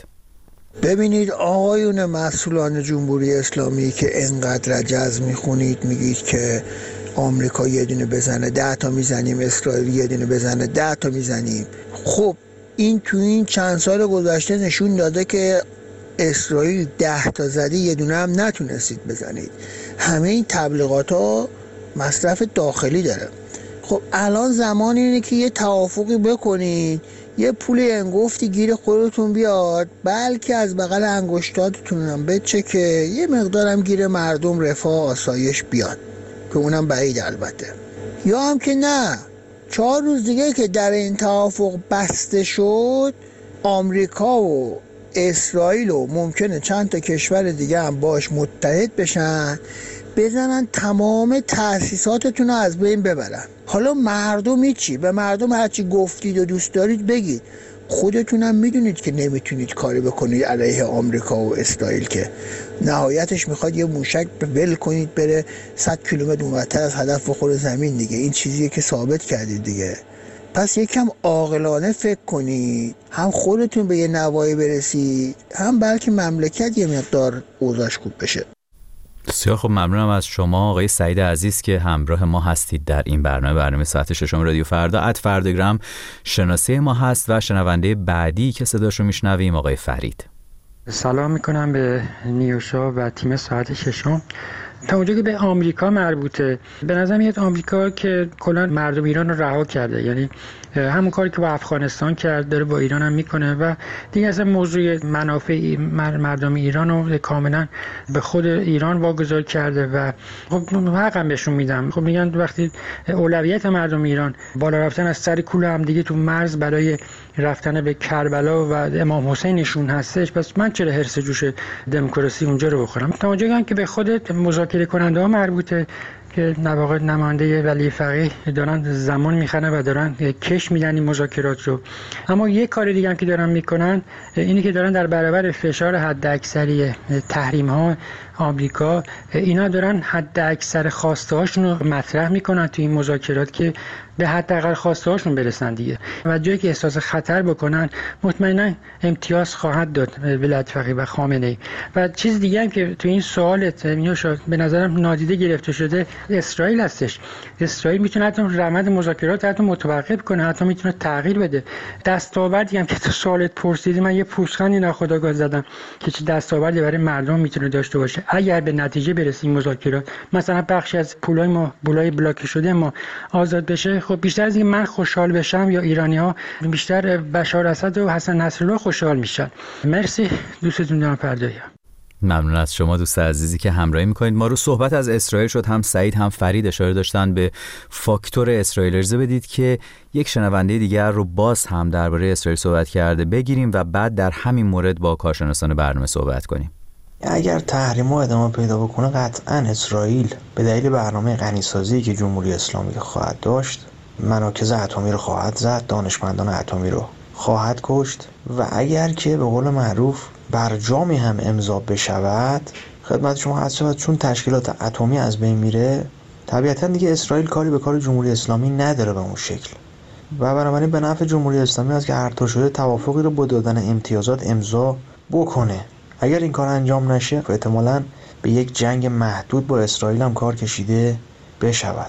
ببینید آقایون مسئولان جمهوری اسلامی که انقدر جذب میخونید، میگید که آمریکا یه دونه بزنه ده تا میزنیم، اسرائیل یه دونه بزنه ده تا میزنیم. خب این تو این چند سال گذشته نشون داده که اسرائیل ده تا زده یه دونه هم نتونستید بزنید. همه این تبلیغات ها مصرف داخلی داره. خب الان زمان اینه که یه توافقی بکنید، یه پول انگفتی گیر خودتون بیاد، بلکه از بغل انگشتاتتون هم بچه که یه مقدارم گیر مردم رفاه آسایش بیاد، که اونم بعید البته. یا هم که نه، چهار روز دیگه که در این توافق بسته شد، آمریکا و اسرائیل و ممکنه چند تا کشور دیگه هم باش متحد بشن، بزنن تمام تأسیساتتون رو از بین ببرن. حالا مردم چی؟ به مردم هرچی گفتید و دوست دارید بگید، خودتونم میدونید که نمیتونید کاری بکنید علیه آمریکا و اسرائیل، که نهایتش میخواد یه موشک ول کنید بره صد کیلومتر اونورتر از هدف بخوره زمین دیگه. این چیزیه که ثابت کردید دیگه. پس یکم عاقلانه فکر کنید، هم خودتون به یه نوایی برسید، هم بلکه مملکت یه مقدار اوضاعش خوب بشه. بسیار خب ممنونم از شما آقای سعید عزیز که همراه ما هستید در این برنامه برنامه ساعت ششم رادیو فردا. ات فرداگرام شناسه ما هست و شنونده بعدی که صداشو میشنویم آقای فرید. سلام میکنم به نیوشا و تیم ساعت ششم. تا اونجا که به آمریکا مربوطه، به نظر میاد آمریکا که کلا مردم ایران رو رها کرده، یعنی همون کاری که با افغانستان کرد داره با ایران هم میکنه و دیگه اصلا موضوع منافع مردم ایران رو کاملا به خود ایران واگذار کرده و خب حق هم بهشون میدم. خب میگن وقتی اولویت مردم ایران بالا رفتن از سر کوله هم دیگه تو مرز برای رفتن به کربلا و امام حسینشون هستش، پس من چرا حرص جوش دموکراسی اونجا رو بخورم؟ تا اونجا که به خود مذاکره کننده ها مربوطه که نواقع نماینده ولی فقیه دارن زمان میخنن و دارن کش میدن این مذاکرات رو. اما یک کار دیگه هم که دارن میکنن اینی که دارن در برابر فشار حد اکثری تحریم ها آمریکا، اینا دارن حد اکثر خواسته هاشون رو مطرح میکنن تو این مذاکرات که به حداقل خواسته هاشون برسن دیگه و جایی که احساس خطر بکنن مطمئنا امتیاز خواهد داد ولایت فقیه و خامنه ای. و چیز دیگه هم که تو این سوالت میوشا به نظرم نادیده گرفته شده اسرائیل هستش. اسرائیل میتونه حتی روند مذاکرات حتی متوقف کنه، حتی میتونه تغییر بده. دستاوردی هم که تو سوالت پرسیدی، من یه پوزخندی ناخودآگاه زدم که چه دستاوردی برای مردم میتونه داشته باشه اگر به نتیجه برسیم مذاکرات، مثلا بخشی از پولای ما پولای بلاک شده ما آزاد بشه. خب بیشتر از این من خوشحال بشم یا ایرانی ها بیشتر بشار اسد و حسن نصرالله خوشحال میشن. مرسی، دوستتون دارم. فردایی. ممنون از شما دوست عزیزی که همراهی میکنید ما رو. صحبت از اسرائیل شد، هم سعید هم فرید اشاره داشتن به فاکتور اسرائیل. اجازه بدید که یک شنونده دیگر رو باز هم درباره اسرائیل صحبت کرده بگیریم و بعد در همین مورد با کارشناسان برنامه صحبت کنیم. اگر تحریم‌ها ادامه پیدا بکنه، قطعاً اسرائیل به دلیل برنامه غنیسازی که جمهوری اسلامی خواهد داشت، مراکز اتمی رو خواهد زد، دانشمندان اتمی رو خواهد کشت و اگر که به قول معروف برجامی هم امضا بشود، خدمت شما عرض شود چون تشکیلات اتمی از بین میره، طبیعتاً دیگه اسرائیل کاری به کار جمهوری اسلامی نداره به اون شکل و بنابراین به نفع جمهوری اسلامی است که هر طور شده توافقی رو با دادن امتیازات امضا بکنه. اگر این کار انجام نشه، احتمالاً به یک جنگ محدود با اسرائیل هم کار کشیده بشود.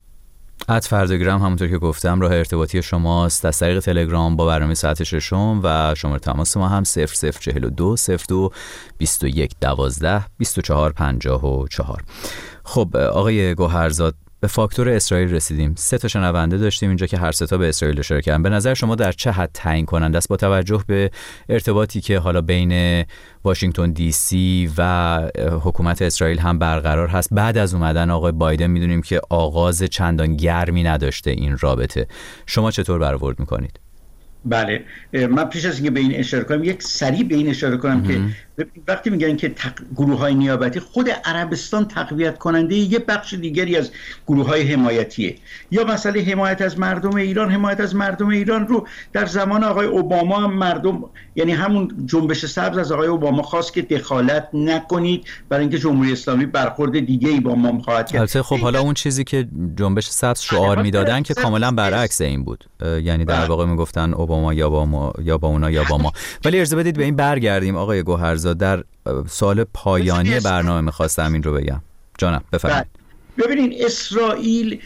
ات فرداگرام همونطور که گفتم راه ارتباطی شماست، از طریق تلگرام با برنامه ساعت ششم و شماره تماس ما هم صفر صفر چهل و دو صفر دو بیست و یک دوازده بیست و چهار پنجاه و چهار. خب آقای گوهرزاد، به فاکتور اسرائیل رسیدیم. سه تا شنونده داشتیم اینجا که هر سه تا به اسرائیل اشاره کردن. به نظر شما در چه حد تعیین کننده است با توجه به ارتباطی که حالا بین واشنگتن دی سی و حکومت اسرائیل هم برقرار هست؟ بعد از اومدن آقای بایدن میدونیم که آغاز چندان گرمی نداشته این رابطه. شما چطور برآورد میکنید؟ بله، من پیش از اینکه به این اشاره کنم یک سریع به این اشاره کنم که وقتی میگن که تق... گروه های نیابتی، خود عربستان تقویت کننده یه بخش دیگری از گروه های حمایتیه. یا مسئله حمایت از مردم ایران، حمایت از مردم ایران رو در زمان آقای اوباما هم مردم، یعنی همون جنبش سبز از آقای اوباما خواست که دخالت نکنید برای اینکه جمهوری اسلامی برخورد دیگه ای با ما می‌خواهد کرد. البته خب حالا اون چیزی که جنبش سبز شعار میدادن که کاملا برعکس این بود، یعنی در واقع میگفتن اوباما یا با ما یا با اونا یا با ما. ولی اجازه بدید به این برگردیم آقای گوهرزاد. در سال پایانی برنامه میخواستم این رو بگم. جانم بفرمایید. ببینین، اسرائیل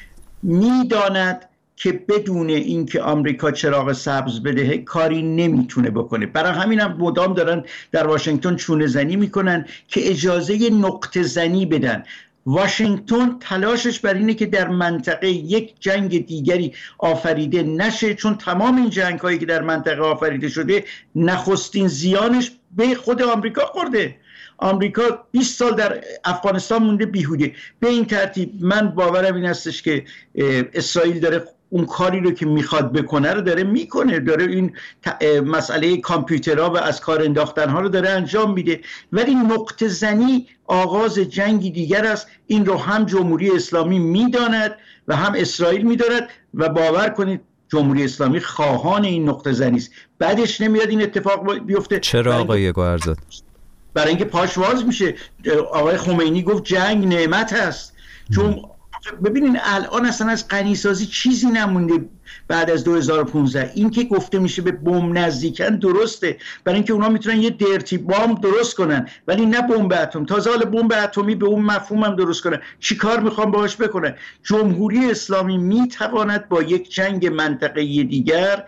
میداند که بدون اینکه آمریکا چراغ سبز بده کاری نمیتونه بکنه. برای همین هم مدام دارن در واشنگتن چونه زنی میکنن که اجازه نقطه زنی بدن. واشنگتن تلاشش بر اینه که در منطقه یک جنگ دیگری آفریده نشه، چون تمام این جنگ هایی که در منطقه آفریده شده نخستین زیانش به خود آمریکا خورده. آمریکا بیست سال در افغانستان مونده بیهوده. به این ترتیب من باورم این هستش که اسرائیل داره اون کاری رو که میخواد بکنه رو داره میکنه، داره این مسئله کامپیوترها و از کار انداختنها رو داره انجام میده. ولی نقطه زنی آغاز جنگی دیگر است. این رو هم جمهوری اسلامی میداند و هم اسرائیل میداند و باور کنید جمهوری اسلامی خواهان این نقطه زنی است. بعدش نمیاد این اتفاق بیفته. چرا آقای گوهرزاد؟ برای اینکه پاش واز میشه. آقای خمینی گفت جنگ نعمت است. چون ببینین الان اصلا از غنیسازی چیزی نمونده بعد از دو هزار و پانزده. این که گفته میشه به بمب نزدیکن درسته، برای اینکه اونا میتونن یه درتی بمب درست کنن ولی نه بمب اتم. تازه حالا بمب اتمی به اون مفهوم هم درست کنن. چی کار میخوان باهاش بکنن؟ جمهوری اسلامی میتواند با یک جنگ منطقه‌ای دیگر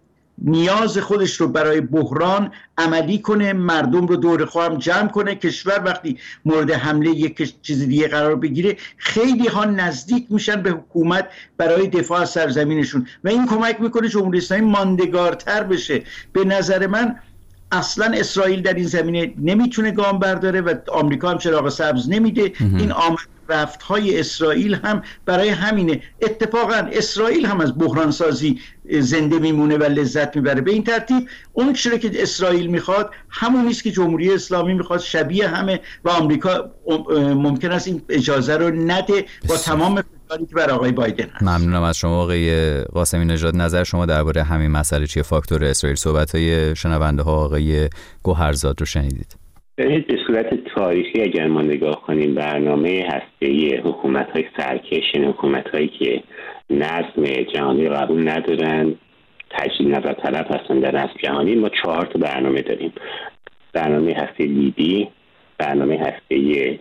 نیاز خودش رو برای بحران عملی کنه، مردم رو دور خودم جمع کنه. کشور وقتی مورد حمله یک چیز دیگه قرار بگیره خیلی ها نزدیک میشن به حکومت برای دفاع از سرزمینشون و این کمک میکنه جمهوری اسلامی ماندگارتر بشه. به نظر من اصلا اسرائیل در این زمینه نمیتونه گام برداره و آمریکا هم چراغ سبز نمیده. این آمد رفت‌های اسرائیل هم برای همینه. اتفاقا اسرائیل هم از بحران سازی زنده میمونه و لذت میبره. به این ترتیب اون چیزی که اسرائیل میخواد همون نیست که جمهوری اسلامی میخواد، شبیه همه و آمریکا ممکن است این اجازه رو نده با تمام فشاری که بر آقای بایدن هست. ممنونم از شما آقای قاسمی نژاد. نظر شما درباره همین مسئله چیه؟ فاکتور اسرائیل. صحبت‌های شنونده ها آقای گوهرزاد رو شنیدید. به صورت تاریخی اگر ما نگاه کنیم برنامه هسته‌ای حکومت‌های سرکش، حکومت‌هایی که نظم جهانی قبول ندارن، تجدید نظر طلب هستن در نظم جهانی، ما چهار تا برنامه داریم. برنامه هسته لیبی، برنامه هسته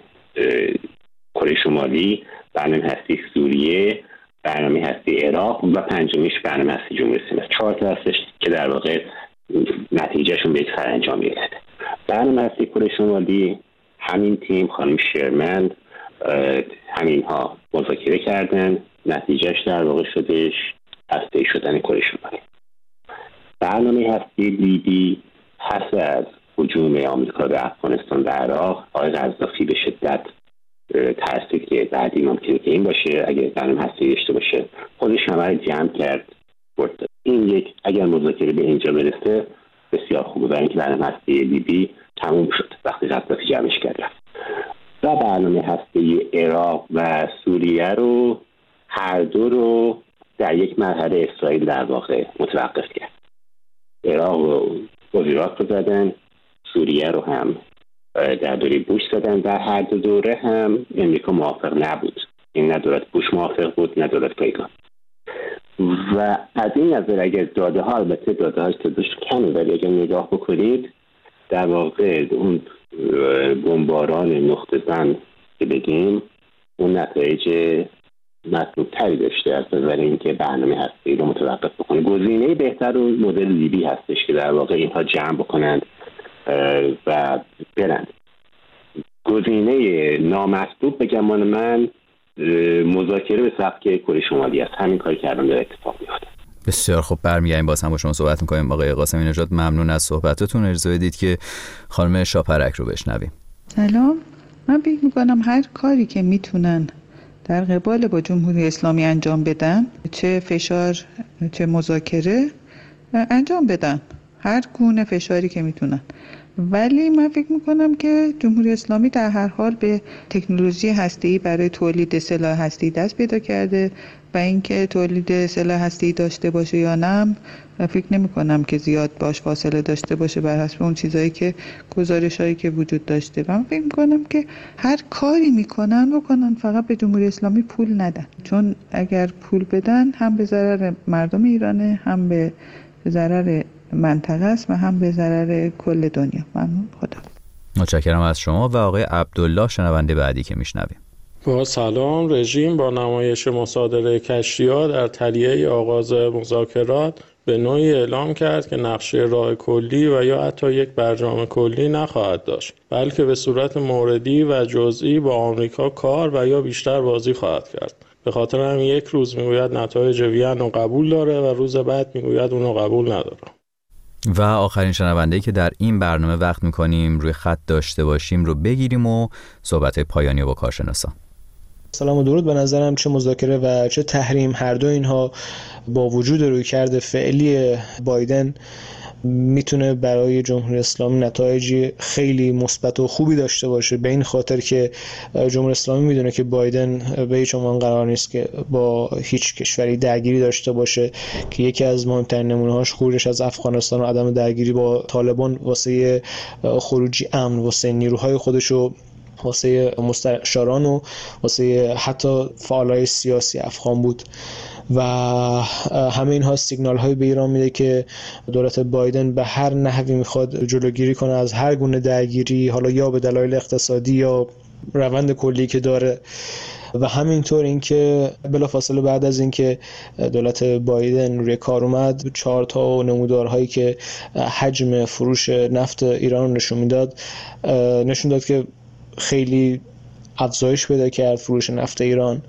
کره شمالی، برنامه هسته سوریه، برنامه هسته عراق و پنجمیش برنامه هسته جمهوری اسلامی. چهار تا هستش که در واقع نتیجهشون به سرانجام میرسه. برنامه هسته کره شمالی همین تیم خانم شرمن همین ها مذاکره کردن، نتیجهش در واقع شدش هسته شدن کره شمالی. برنامه هسته لیبی پس از هجوم آمریکا به افغانستان و عراق، آقای قذافی به شدت ترسید که بعدی ممکنه که این باشه، اگر برنامه هسته داشته باشه خودش همه رو جمع کرد برد. این یک اگر مذاکره به اینجا برسه بسیار خوبه، برای اینکه برنامه هسته لیبی تموم شد وقتی قذافی جمعش کرد رفت. و برنامه هسته عراق و سوریه رو هر دو رو در یک مرحله اسرائیل در واقع متوقف کرد. عراق رو وزیرات رو زدن، سوریه رو هم در دوره بوش زدن و هر دو دوره هم امریکا موافق نبود. این نه دولت بوش موافق بود نه دولت ریگان. و از این نظر اگر داده ها، البته داده ها تعدادش کمه ولی اگر نگاه بکنید در واقع اون بمباران نقطه زن که بگیم اون نتایج مطلوب تری داشته از نظر اینکه برنامه هستی رو متوقف بکنه. گزینه بهتر و مدل لیبی هستش که در واقع اینها جمع بکنند و برند. گزینه نامطلوب به گمان من مذاکره به سبک کره شمالی است. همین کاری که الان داره اتفاق میفته. بسیار خب، برمیگردیم باز هم با شما صحبت می‌کنیم. آقای قاسمی نژاد ممنون از صحبتتون. اجازه بدید که خانم شاپرک رو بشنویم. سلام. من فکر می‌کنم هر کاری که میتونن در قبال با جمهوری اسلامی انجام بدن، چه فشار چه مذاکره، انجام بدن، هر گونه فشاری که میتونن. ولی من فکر میکنم که جمهوری اسلامی در هر حال به تکنولوژی هسته‌ای برای تولید سلاح هسته‌ای دست پیدا کرده و اینکه تولید سلاح هسته‌ای داشته باشه یا نه فکر نمی‌کنم که زیاد باش فاصله داشته باشه بر حسب اون چیزایی که گزارش‌هایی که وجود داشته. من فکر می‌کنم که هر کاری می‌کنن بکنن، فقط به جمهوری اسلامی پول ندن، چون اگر پول بدن هم به ضرر مردم ایرانه، هم به ضرر منطقه است و هم به ضرر کل دنیا. ممنون. خدا. متشکرم از شما. و آقای عبدالله شنونده بعدی که میشنویم. با سلام. رژیم با نمایش مصادره کشتی‌ها در تلیه آغاز مذاکرات به نوعی اعلام کرد که نقشه راه کلی و یا حتی یک برنامه کلی نخواهد داشت، بلکه به صورت موردی و جزئی با آمریکا کار و یا بیشتر بازی خواهد کرد. به خاطر همین یک روز میگوید نتایج وین رو قبول داره و روز بعد میگوید اون رو قبول نداره. و آخرین شنونده‌ای که در این برنامه وقت میکنیم روی خط داشته باشیم رو بگیریم و صحبت پایانی با کارشناسان. سلام و درود. به نظرم چه مذاکره و چه تحریم، هر دو اینها با وجود رویکرد فعلی بایدن میتونه برای جمهوری اسلامی نتایجی خیلی مثبت و خوبی داشته باشه، به این خاطر که جمهوری اسلامی میدونه که بایدن به هیچ عنوان قرار نیست که با هیچ کشوری درگیری داشته باشه، که یکی از مهمترین نمونه‌هاش خروجش از افغانستان و عدم درگیری با طالبان واسه خروجی امن واسه نیروهای خودش و واسه مستشاران و واسه حتی فعالای سیاسی افغان بود. و همه اینها سیگنال های به ایران میده که دولت بایدن به هر نحوی میخواد جلوگیری کنه از هر گونه درگیری، حالا یا به دلایل اقتصادی یا روند کلی که داره. و همینطور اینکه بلافاصله بعد از اینکه دولت بایدن روی کار اومد، چهار تا نمودارهایی که حجم فروش نفت ایران رو نشون میداد نشون داد که خیلی افزایش پیدا کرد فروش نفت ایران،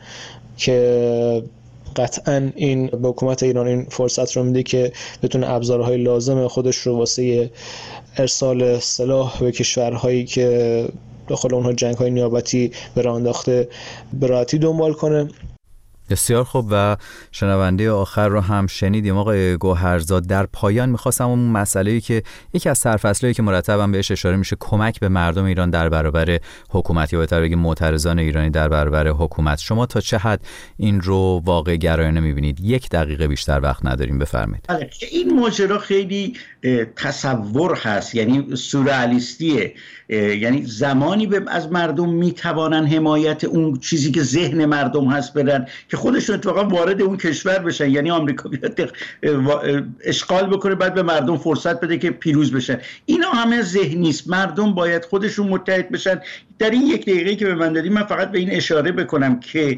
که قطعاً این به حکومت ایران این فرصت رو میده که بتونه ابزارهای لازم خودش رو واسه ارسال سلاح به کشورهایی که داخل اونها جنگ‌های نیابتی به راه انداخته به راحتی دنبال کنه. بسیار خوب. و شنونده آخر رو هم شنیدیم آقای گوهرزاد. در پایان میخواستم اون مسئله‌ای که یکی از سرفصلایی که مرتباً بهش اشاره میشه، کمک به مردم ایران در برابر حکومت، یا بهتر بگیم معترضان ایرانی در برابر حکومت، شما تا چه حد این رو واقع گرایانه میبینید؟ یک دقیقه بیشتر وقت نداریم، بفرمایید. این ماجرا خیلی تصور هست، یعنی سورئالیستیه، یعنی زمانی به از مردم میتوانن حمایت اون چیزی که ذهن مردم هست بدن که خودشون اتفاقا وارد اون کشور بشن، یعنی آمریکا بیاد اشغال بکنه بعد به مردم فرصت بده که پیروز بشن. اینا همه ذهنی است. مردم باید خودشون متحد بشن. در این یک دقیقه که به من دادیم من فقط به این اشاره بکنم که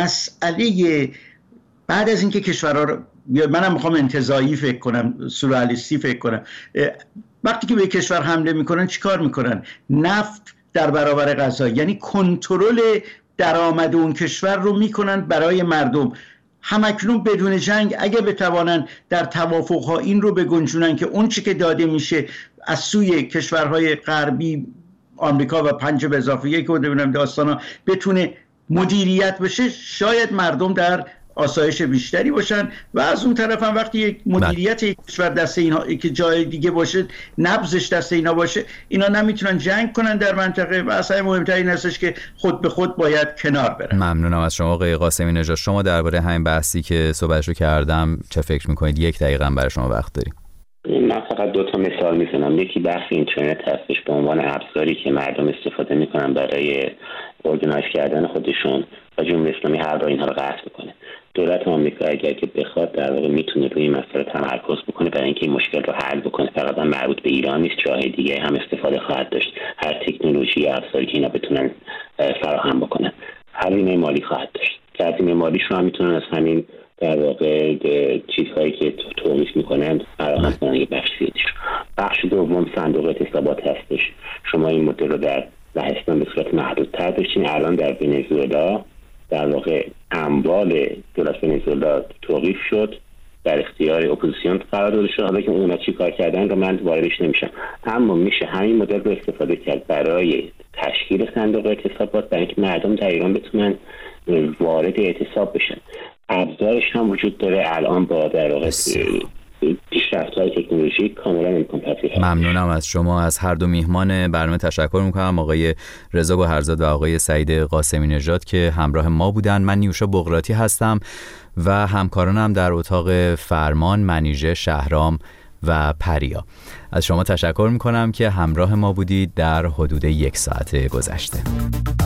مسئله بعد از اینکه کشورها رو، منم میخوام انتزاعی فکر کنم، سورئالیستی فکر کنم، وقتی که به کشور حمله میکنن چیکار میکنن؟ نفت در برابر غذا، یعنی کنترل درآمد اون کشور رو میکنن برای مردم. همکنون بدون جنگ اگه بتوانن در توافقها این رو بگنجونن که اون چی که داده میشه از سوی کشورهای غربی، آمریکا و پنج به اضافه یک و ببینم داستانا بتونه مدیریت بشه، شاید مردم در آسایش بیشتری باشن. و از اون طرف هم وقتی یک مدیریت یک کشور دست اینها که جای دیگه باشه، نبضش دست اینا باشه، اینا نمیتونن جنگ کنن در منطقه. و اصلا مهمتر این هستش که خود به خود باید کنار برن. ممنونم از شما آقای قاسمی نژاد. شما درباره همین بحثی که صحبتشو کردم چه فکر میکنید؟ یک دقیقه برای شما وقت داریم. من فقط دو تا مثال میزنم. یکی بحث اینترنت هستش به عنوان ابزاری که مردم استفاده میکنن برای ارگانایز کردن خودشون و جمهوری اسلامی هر را اینها رو قطع میکنه. دولت آمریکا اگر که بخواد در واقع میتونه روی این مسئله تمرکز بکنه برای اینکه این مشکل رو حل بکنه. فقط هم مربوط به ایران نیست، جاهای دیگه هم استفاده خواهد داشت. هر تکنولوژی یا ابزاری که اینا بتونن فراهم بکنن، هزینه مالی خواهد داشت که هزینه مالیش رو هم میتونن از همین در واقع چیزهایی که تولید میکنن فراهم کنن. یه بخش زیادیش. بخش دوم صندوق اعتصابات هستش. شما این مدل رو در لهستان به صورت محدودتر داشتین، الان در ونزوئلا در واقع اموال دولت ونزوئلا توقیف شد، در اختیار اپوزیسیون قرار داده شد. حالا که اونا چی کار کردن رو من واردش نمیشم، اما میشه همین مدل رو استفاده کرد برای تشکیل صندوق اعتصابات، برای اینکه مردم در ایران بتونن وارد اعتصاب بشن. ابزارش هم وجود داره الان با در واقع پیشرفت‌های تکنولوژی کاملا امکان پذیر. ممنونم از شما. از هر دو میهمان برنامه تشکر میکنم، آقای رضا گوهرزاد و آقای سعید قاسمی نژاد که همراه ما بودن. من نیوشا بقراطی هستم و همکارانم در اتاق فرمان منیژه، شهرام و پریا. از شما تشکر میکنم که همراه ما بودید در حدود یک ساعت گذشته.